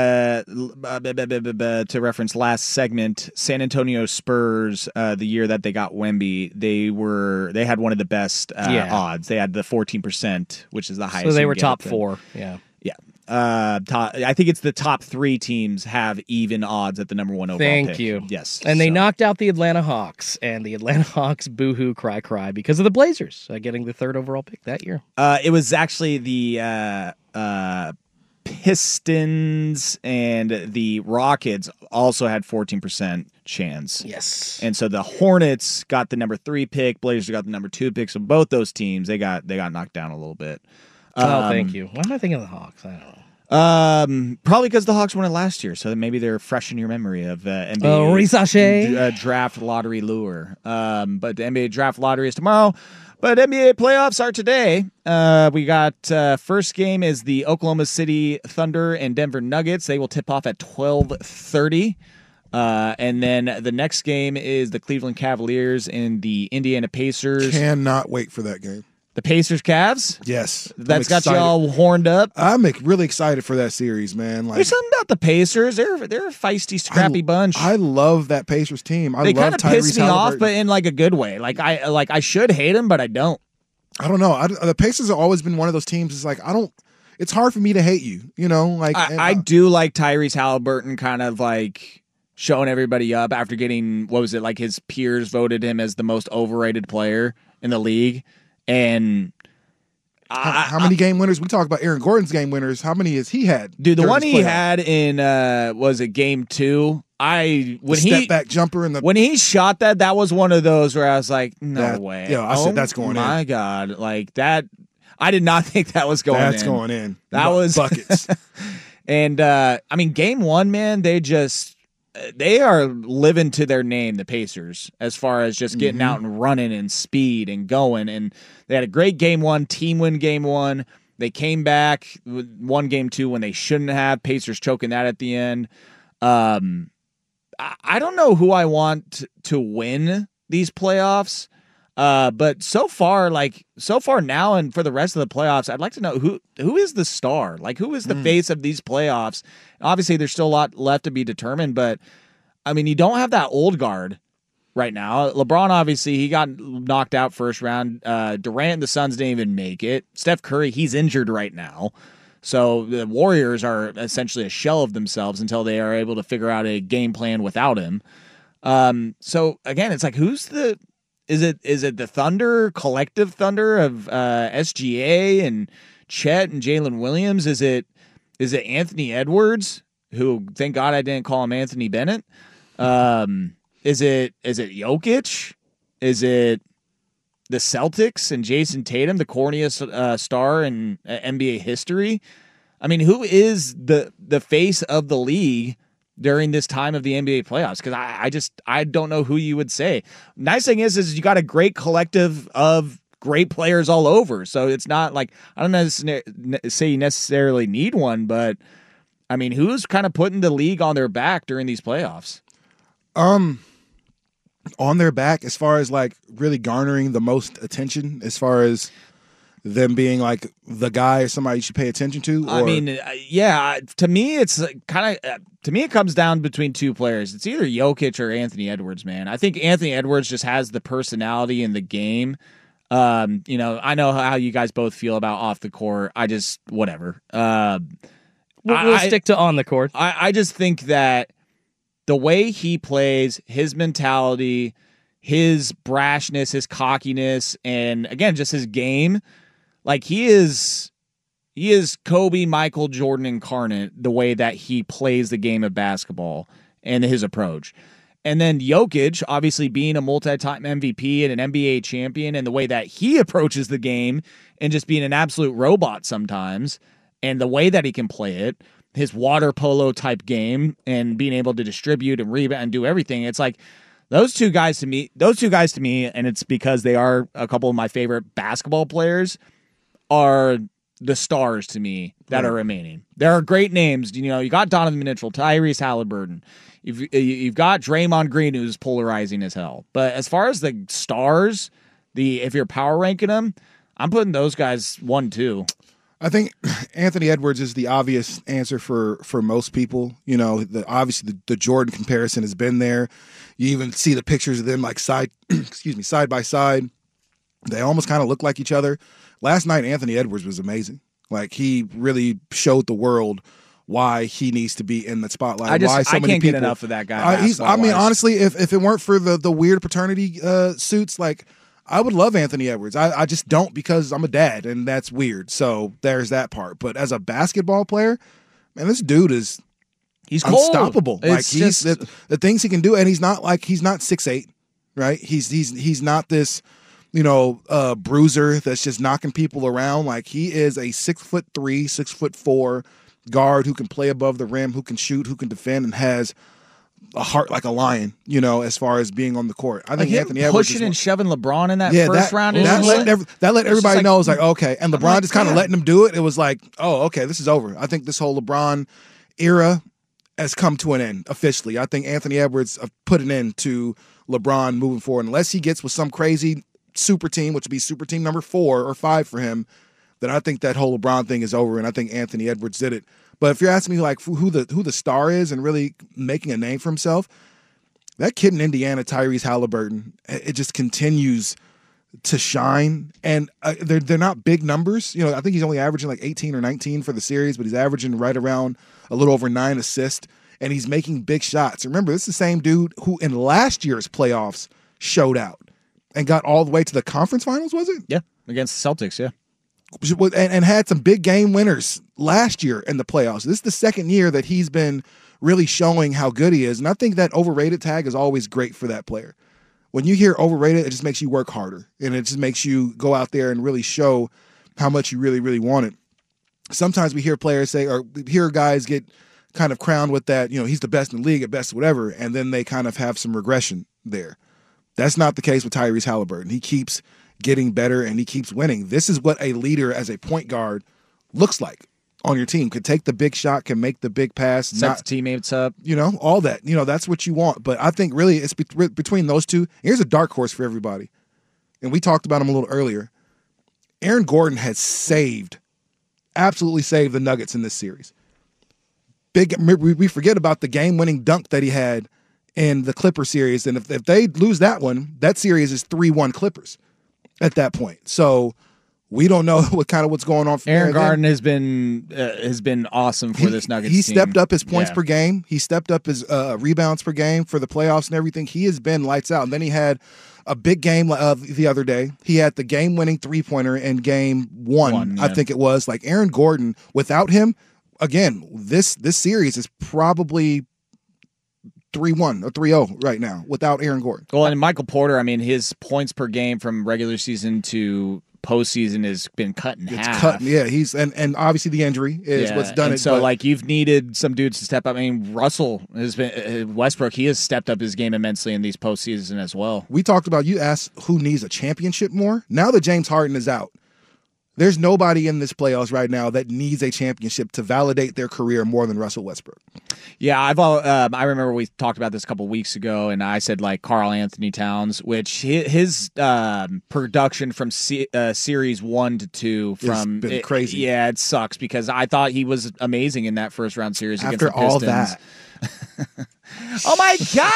reference last segment, San Antonio Spurs, the year that they got Wemby, they had one of the best odds. They had the 14%, which is the highest. So they you were can get top with them. 4. Yeah. Yeah. I think it's the top 3 teams have even odds at the number 1 overall pick. Thank you. Yes. And they knocked out the Atlanta Hawks, and the Atlanta Hawks boo-hoo, cry because of the Blazers getting the 3rd overall pick that year. It was actually the Pistons and the Rockets also had 14% chance. Yes. And so the Hornets got the number 3 pick, Blazers got the number 2 pick. So both those teams, they got knocked down a little bit. Thank you. Why am I thinking of the Hawks? I don't know. Probably because the Hawks won it last year, so maybe they're fresh in your memory of NBA draft lottery lure. But the NBA draft lottery is tomorrow. But NBA playoffs are today. We got first game is the Oklahoma City Thunder and Denver Nuggets. They will tip off at 12:30. And then the next game is the Cleveland Cavaliers and the Indiana Pacers. Cannot wait for that game. The Pacers Cavs? Yes. That's got you all horned up. I'm really excited for that series, man. There's something about the Pacers. They're a feisty, scrappy bunch. I love that Pacers team. They kind of piss me off, but in like a good way. Like I should hate them, but I don't. I don't know. The Pacers have always been one of those teams. It's like it's hard for me to hate you. You know, like I do like Tyrese Halliburton kind of like showing everybody up after getting, what was it, like his peers voted him as the most overrated player in the league. And how many game winners? We talk about Aaron Gordon's game winners. How many has he had? Dude, the one he had in was it game 2? Step back jumper in the when he shot that was one of those where I was like, no way. Yeah, I said that's going in. My God, like that. I did not think that was going in. That's going in. That was buckets. And I mean, game 1, man, they just they are living to their name, the Pacers, as far as just getting out and running and speed and going. And they had a great game one, team win game one. They came back, won game two when they shouldn't have. Pacers choking that at the end. I don't know who I want to win these playoffs. But so far now and for the rest of the playoffs, I'd like to know who is the star? Like, who is the face of these playoffs? Obviously, there's still a lot left to be determined, but I mean, you don't have that old guard right now. LeBron, obviously, he got knocked out first round. Durant and the Suns didn't even make it. Steph Curry, he's injured right now. So the Warriors are essentially a shell of themselves until they are able to figure out a game plan without him. So again, it's like, is it the Thunder, collective Thunder of SGA and Chet and Jalen Williams? Is it Anthony Edwards, who thank God I didn't call him Anthony Bennett? Is it Jokic? Is it the Celtics and Jason Tatum, the corniest star in NBA history? I mean, who is the face of the league during this time of the NBA playoffs? Because I don't know who you would say. Nice thing is you got a great collective of great players all over. So it's not like, I don't say you necessarily need one, but I mean, who's kind of putting the league on their back during these playoffs? On their back as far as like really garnering the most attention, as far as them being like the guy or somebody you should pay attention to? Or? I mean, yeah, to me, it's kind of, to me, it comes down between two players. It's either Jokic or Anthony Edwards, man. I think Anthony Edwards just has the personality in the game. I know how you guys both feel about off the court. I just, whatever. We'll stick to on the court. I just think that the way he plays, his mentality, his brashness, his cockiness, and again, just his game, like he is Kobe, Michael Jordan incarnate, the way that he plays the game of basketball and his approach. And then Jokic, obviously being a multi-time MVP and an NBA champion, and the way that he approaches the game and just being an absolute robot sometimes, and the way that he can play it, his water polo type game and being able to distribute and rebound and do everything. It's like those two guys to me, and it's because they are a couple of my favorite basketball players, are the stars to me that are remaining. There are great names. You got Donovan Mitchell, Tyrese Halliburton. You've got Draymond Green, who's polarizing as hell. But as far as the stars, if you're power ranking them, I'm putting those guys 1-2. I think Anthony Edwards is the obvious answer for most people. Obviously the Jordan comparison has been there. You even see the pictures of them like side by side. They almost kind of look like each other. Last night, Anthony Edwards was amazing. Like, he really showed the world why he needs to be in the spotlight. I can't get enough of that guy. Honestly, if it weren't for the weird paternity suits, like, I would love Anthony Edwards. I just don't, because I'm a dad, and that's weird. So there's that part. But as a basketball player, man, this dude he's unstoppable. Like, he's the things he can do, and he's not 6'8", right? He's not this, bruiser that's just knocking people around. Like, he is a 6'3", 6'4" guard who can play above the rim, who can shoot, who can defend, and has a heart like a lion, as far as being on the court. I think Anthony Edwards pushing and shoving LeBron in that first round. That let everybody know. It's like, okay. And LeBron just kind of letting him do it. It was like, oh, okay, this is over. I think this whole LeBron era has come to an end officially. I think Anthony Edwards put an end to LeBron moving forward. Unless he gets with some crazy super team, which would be super team number 4 or 5 for him, then I think that whole LeBron thing is over, and I think Anthony Edwards did it. But if you're asking me like who the star is and really making a name for himself, that kid in Indiana, Tyrese Halliburton, it just continues to shine. And they're not big numbers. I think he's only averaging like 18 or 19 for the series, but he's averaging right around a little over 9 assists, and he's making big shots. Remember, this is the same dude who in last year's playoffs showed out and got all the way to the conference finals, was it? Yeah, against the Celtics, yeah. And had some big game winners last year in the playoffs. This is the second year that he's been really showing how good he is. And I think that overrated tag is always great for that player. When you hear overrated, it just makes you work harder. And it just makes you go out there and really show how much you really, really want it. Sometimes we hear players say, or we hear guys get kind of crowned with that, he's the best in the league at best, whatever, and then they kind of have some regression there. That's not the case with Tyrese Halliburton. He keeps getting better and he keeps winning. This is what a leader as a point guard looks like on your team. Could take the big shot, can make the big pass. Set the teammates up. All that. That's what you want. But I think really it's between those two. Here's a dark horse for everybody. And we talked about him a little earlier. Aaron Gordon has absolutely saved the Nuggets in this series. We forget about the game-winning dunk that he had in the Clipper series. And if they lose that one, that series is 3-1 Clippers at that point. So we don't know what's going on. Aaron Gordon has been awesome for this Nuggets team. He stepped up his points per game. He stepped up his rebounds per game for the playoffs and everything. He has been lights out. And then he had a big game the other day. He had the game-winning three-pointer in game one, I think it was. Like Aaron Gordon, without him, again, this series is probably 3-1 or 3-0 right now without Aaron Gordon. Well, and Michael Porter, I mean, his points per game from regular season to postseason has been cut in half. It's cut, yeah. He's and obviously the injury is what's done and it. So you've needed some dudes to step up. I mean, Russell has been Westbrook. He has stepped up his game immensely in these postseason as well. We talked about, you asked who needs a championship more. Now that James Harden is out, there's nobody in this playoffs right now that needs a championship to validate their career more than Russell Westbrook. Yeah, I remember we talked about this a couple weeks ago, and I said Karl Anthony Towns, which his production from series 1 to 2 from been crazy. Yeah, it sucks because I thought he was amazing in that first round series against the After all Pistons. that. Oh my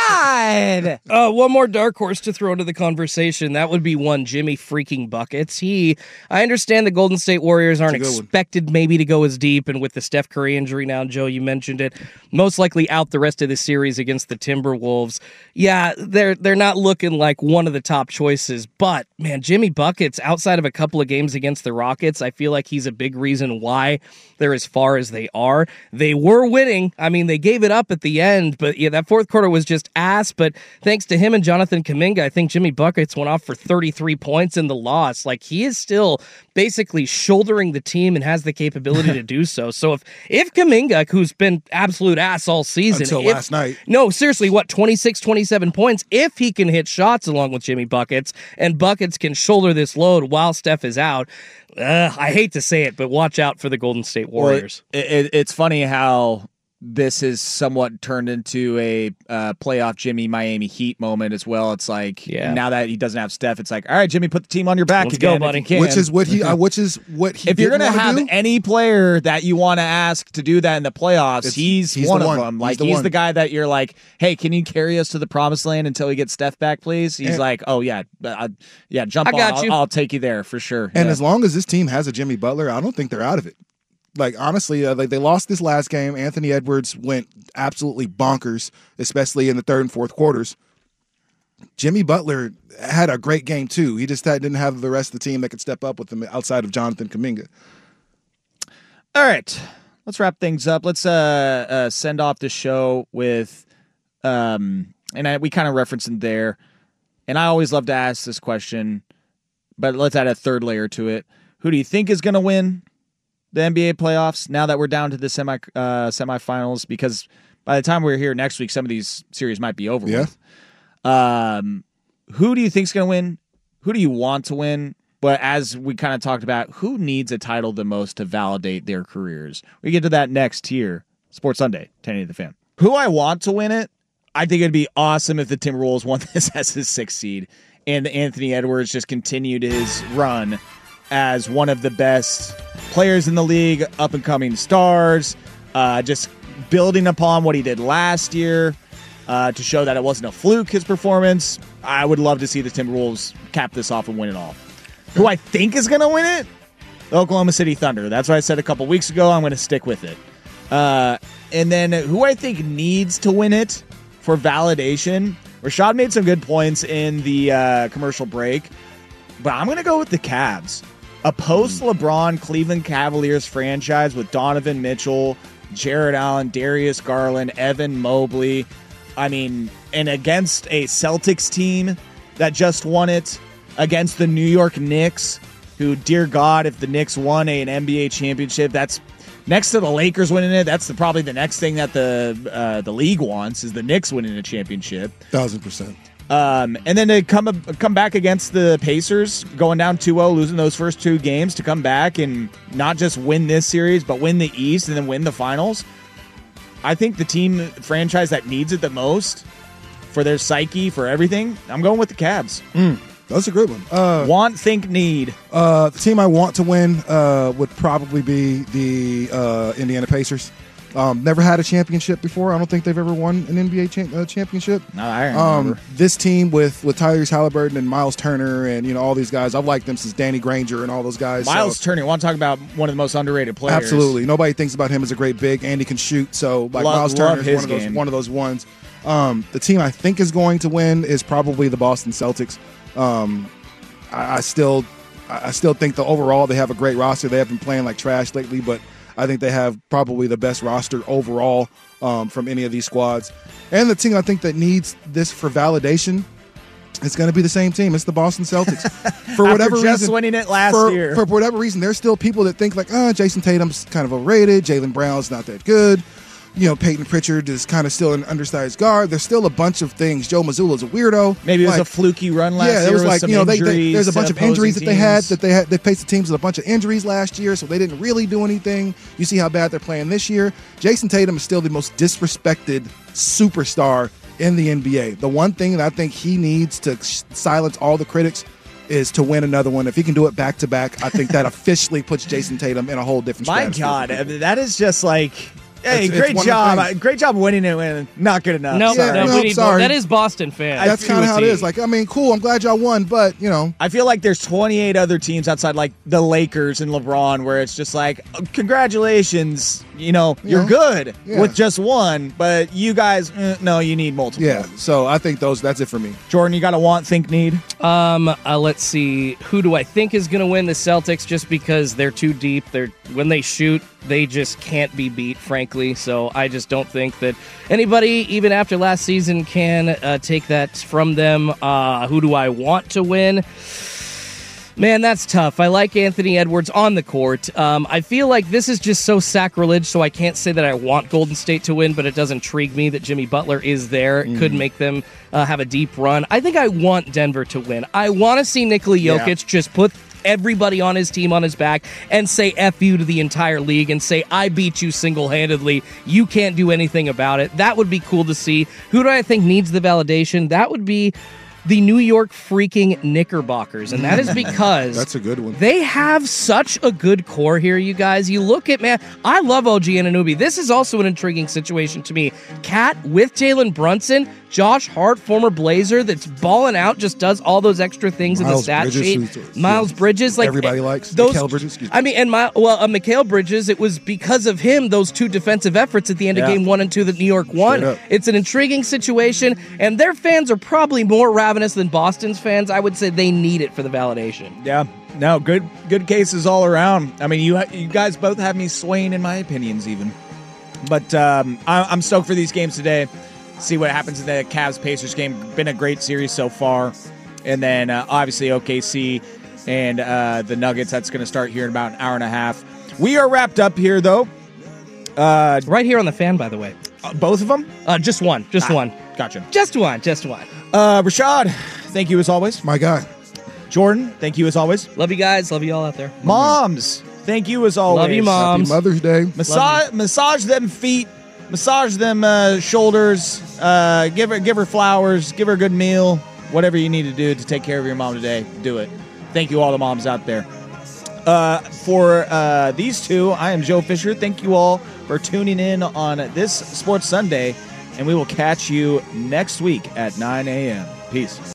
God! One more dark horse to throw into the conversation. That would be one Jimmy freaking Buckets. I understand the Golden State Warriors aren't expected maybe to go as deep, and with the Steph Curry injury now, Joe, you mentioned it, most likely out the rest of the series against the Timberwolves. Yeah, they're not looking like one of the top choices, but man, Jimmy Buckets, outside of a couple of games against the Rockets, I feel like he's a big reason why they're as far as they are. They were winning. I mean, they gave it up at the end, but yeah, that fourth quarter was just ass, but thanks to him and Jonathan Kuminga, I think Jimmy Buckets went off for 33 points in the loss. He is still basically shouldering the team and has the capability to do so. So if Kuminga, who's been absolute ass all season. Until last night. No, seriously, 26, 27 points, if he can hit shots along with Jimmy Buckets, and Buckets can shoulder this load while Steph is out, I hate to say it, but watch out for the Golden State Warriors. Well, it's funny how this is somewhat turned into a playoff Jimmy Miami Heat moment as well. It's now that he doesn't have Steph, it's all right, Jimmy, put the team on your back again, go, buddy. if you can. Which is what he if you're gonna have any player that you want to ask to do that in the playoffs, he's one of them. He's the guy that you're like, hey, can you carry us to the promised land until we get Steph back, please? He's jump on. I'll take you there for sure. And as long as this team has a Jimmy Butler, I don't think they're out of it. Honestly, they lost this last game. Anthony Edwards went absolutely bonkers, especially in the third and fourth quarters. Jimmy Butler had a great game, too. He just didn't have the rest of the team that could step up with him outside of Jonathan Kuminga. All right, let's wrap things up. Let's send off the show with, we kind of referenced it there, and I always love to ask this question, but let's add a third layer to it. Who do you think is going to win the NBA playoffs now that we're down to the semifinals? Because by the time we're here next week, some of these series might be over with. Who do you think is going to win? Who do you want to win? But as we kind of talked about, who needs a title the most to validate their careers? We get to that next here. Sports Sunday, 1080 The Fan. Who I want to win it? I think it'd be awesome if the Timberwolves won this as his 6th seed and Anthony Edwards just continued his run as one of the best players in the league, up-and-coming stars, just building upon what he did last year to show that it wasn't a fluke, his performance. I would love to see the Timberwolves cap this off and win it all. Who I think is going to win it? The Oklahoma City Thunder. That's what I said a couple weeks ago. I'm going to stick with it. And then who I think needs to win it for validation. Rashad made some good points in the commercial break, but I'm going to go with the Cavs. A post-LeBron Cleveland Cavaliers franchise with Donovan Mitchell, Jared Allen, Darius Garland, Evan Mobley. I mean, and against a Celtics team that just won it, against the New York Knicks, who, dear God, if the Knicks won an NBA championship, that's Next to the Lakers winning it, that's probably the next thing that the league wants is the Knicks winning a championship. 1,000%. And then to come back against the Pacers, going down 2-0, losing those first 2 games, to come back and not just win this series, but win the East and then win the finals. I think the franchise that needs it the most for their psyche, for everything, I'm going with the Cavs. That's a good one. Want, think, need. The team I want to win would probably be the Indiana Pacers. Never had a championship before. I don't think they've ever won an NBA championship. No, I remember. This team with Tyrese Halliburton and Miles Turner and all these guys, I've liked them since Danny Granger and all those guys. Miles Turner, I want to talk about one of the most underrated players. Absolutely. Nobody thinks about him as a great big, and he can shoot. So Miles Turner is one of those ones. The team I think is going to win is probably the Boston Celtics. I still think overall they have a great roster. They have been playing like trash lately, but I think they have probably the best roster overall from any of these squads. And the team I think that needs this for validation is going to be the same team. It's the Boston Celtics. For whatever reason, just winning it last year. For whatever reason, there's still people that think like, Jason Tatum's kind of overrated. Jaylen Brown's not that good. Peyton Pritchard is kind of still an undersized guard. There's still a bunch of things. Joe Mazzulla's a weirdo. Maybe it was a fluky run last year. Yeah, it was like there's a bunch of injuries that they had. They faced the teams with a bunch of injuries last year, so they didn't really do anything. You see how bad they're playing this year. Jason Tatum is still the most disrespected superstar in the NBA. The one thing that I think he needs to silence all the critics is to win another one. If he can do it back to back, I think that officially puts Jason Tatum in a whole different. My God, that is just like. Hey, great job. Great job winning it. Not good enough. No, we need sorry. more. That is Boston fans. That's kind of how it is. Like, cool. I'm glad y'all won, but, I feel like there's 28 other teams outside, like, the Lakers and LeBron, where it's just like, congratulations, you're good with just one, but you guys, no, you need multiple. Yeah, so I think that's it for me. Jordan, you got to want, think, need? Let's see. Who do I think is going to win? The Celtics, just because they're too deep. When they shoot, they just can't be beat, frankly. So I just don't think that anybody, even after last season, can take that from them. Who do I want to win? Man, that's tough. I like Anthony Edwards on the court. I feel like this is just so sacrilege, so I can't say that I want Golden State to win, but it does intrigue me that Jimmy Butler is there. It could make them have a deep run. I think I want Denver to win. I want to see Nikola Jokic just put everybody on his team on his back and say F you to the entire league and say, I beat you single-handedly. You can't do anything about it. That would be cool to see. Who do I think needs the validation? That would be the New York freaking Knickerbockers, and that is because that's a good one. They have such a good core here, you guys. You look at, man, I love OG Anunoby. This is also an intriguing situation to me. Cat with Jalen Brunson, Josh Hart, former Blazer, that's balling out, just does all those extra things in the stat sheet. Miles Bridges, like everybody likes those. Mikal Bridges. Mikal Bridges. It was because of him, those two defensive efforts at the end of Game 1 and 2 that New York won. It's an intriguing situation, and their fans are probably more ravenous than Boston's fans. I would say they need it for the validation. Yeah, no, good cases all around. I mean, you guys both have me swaying in my opinions, even. But I'm stoked for these games today. See what happens in the Cavs-Pacers game. Been a great series so far. And then, obviously, OKC and the Nuggets. That's going to start here in about an hour and a half. We are wrapped up here, though. Right here on the Fan, by the way. Both of them? Just one. Just one. Gotcha. Just one. Rashad, thank you as always. My guy. Jordan, thank you as always. Love you guys. Love you all out there. Moms, thank you as always. Love you, moms. Happy Mother's Day. Massage them feet. Massage them shoulders. Give her flowers. Give her a good meal. Whatever you need to do to take care of your mom today, do it. Thank you all the moms out there. For these two, I am Joe Fisher. Thank you all for tuning in on this Sports Sunday, and we will catch you next week at 9 a.m. Peace.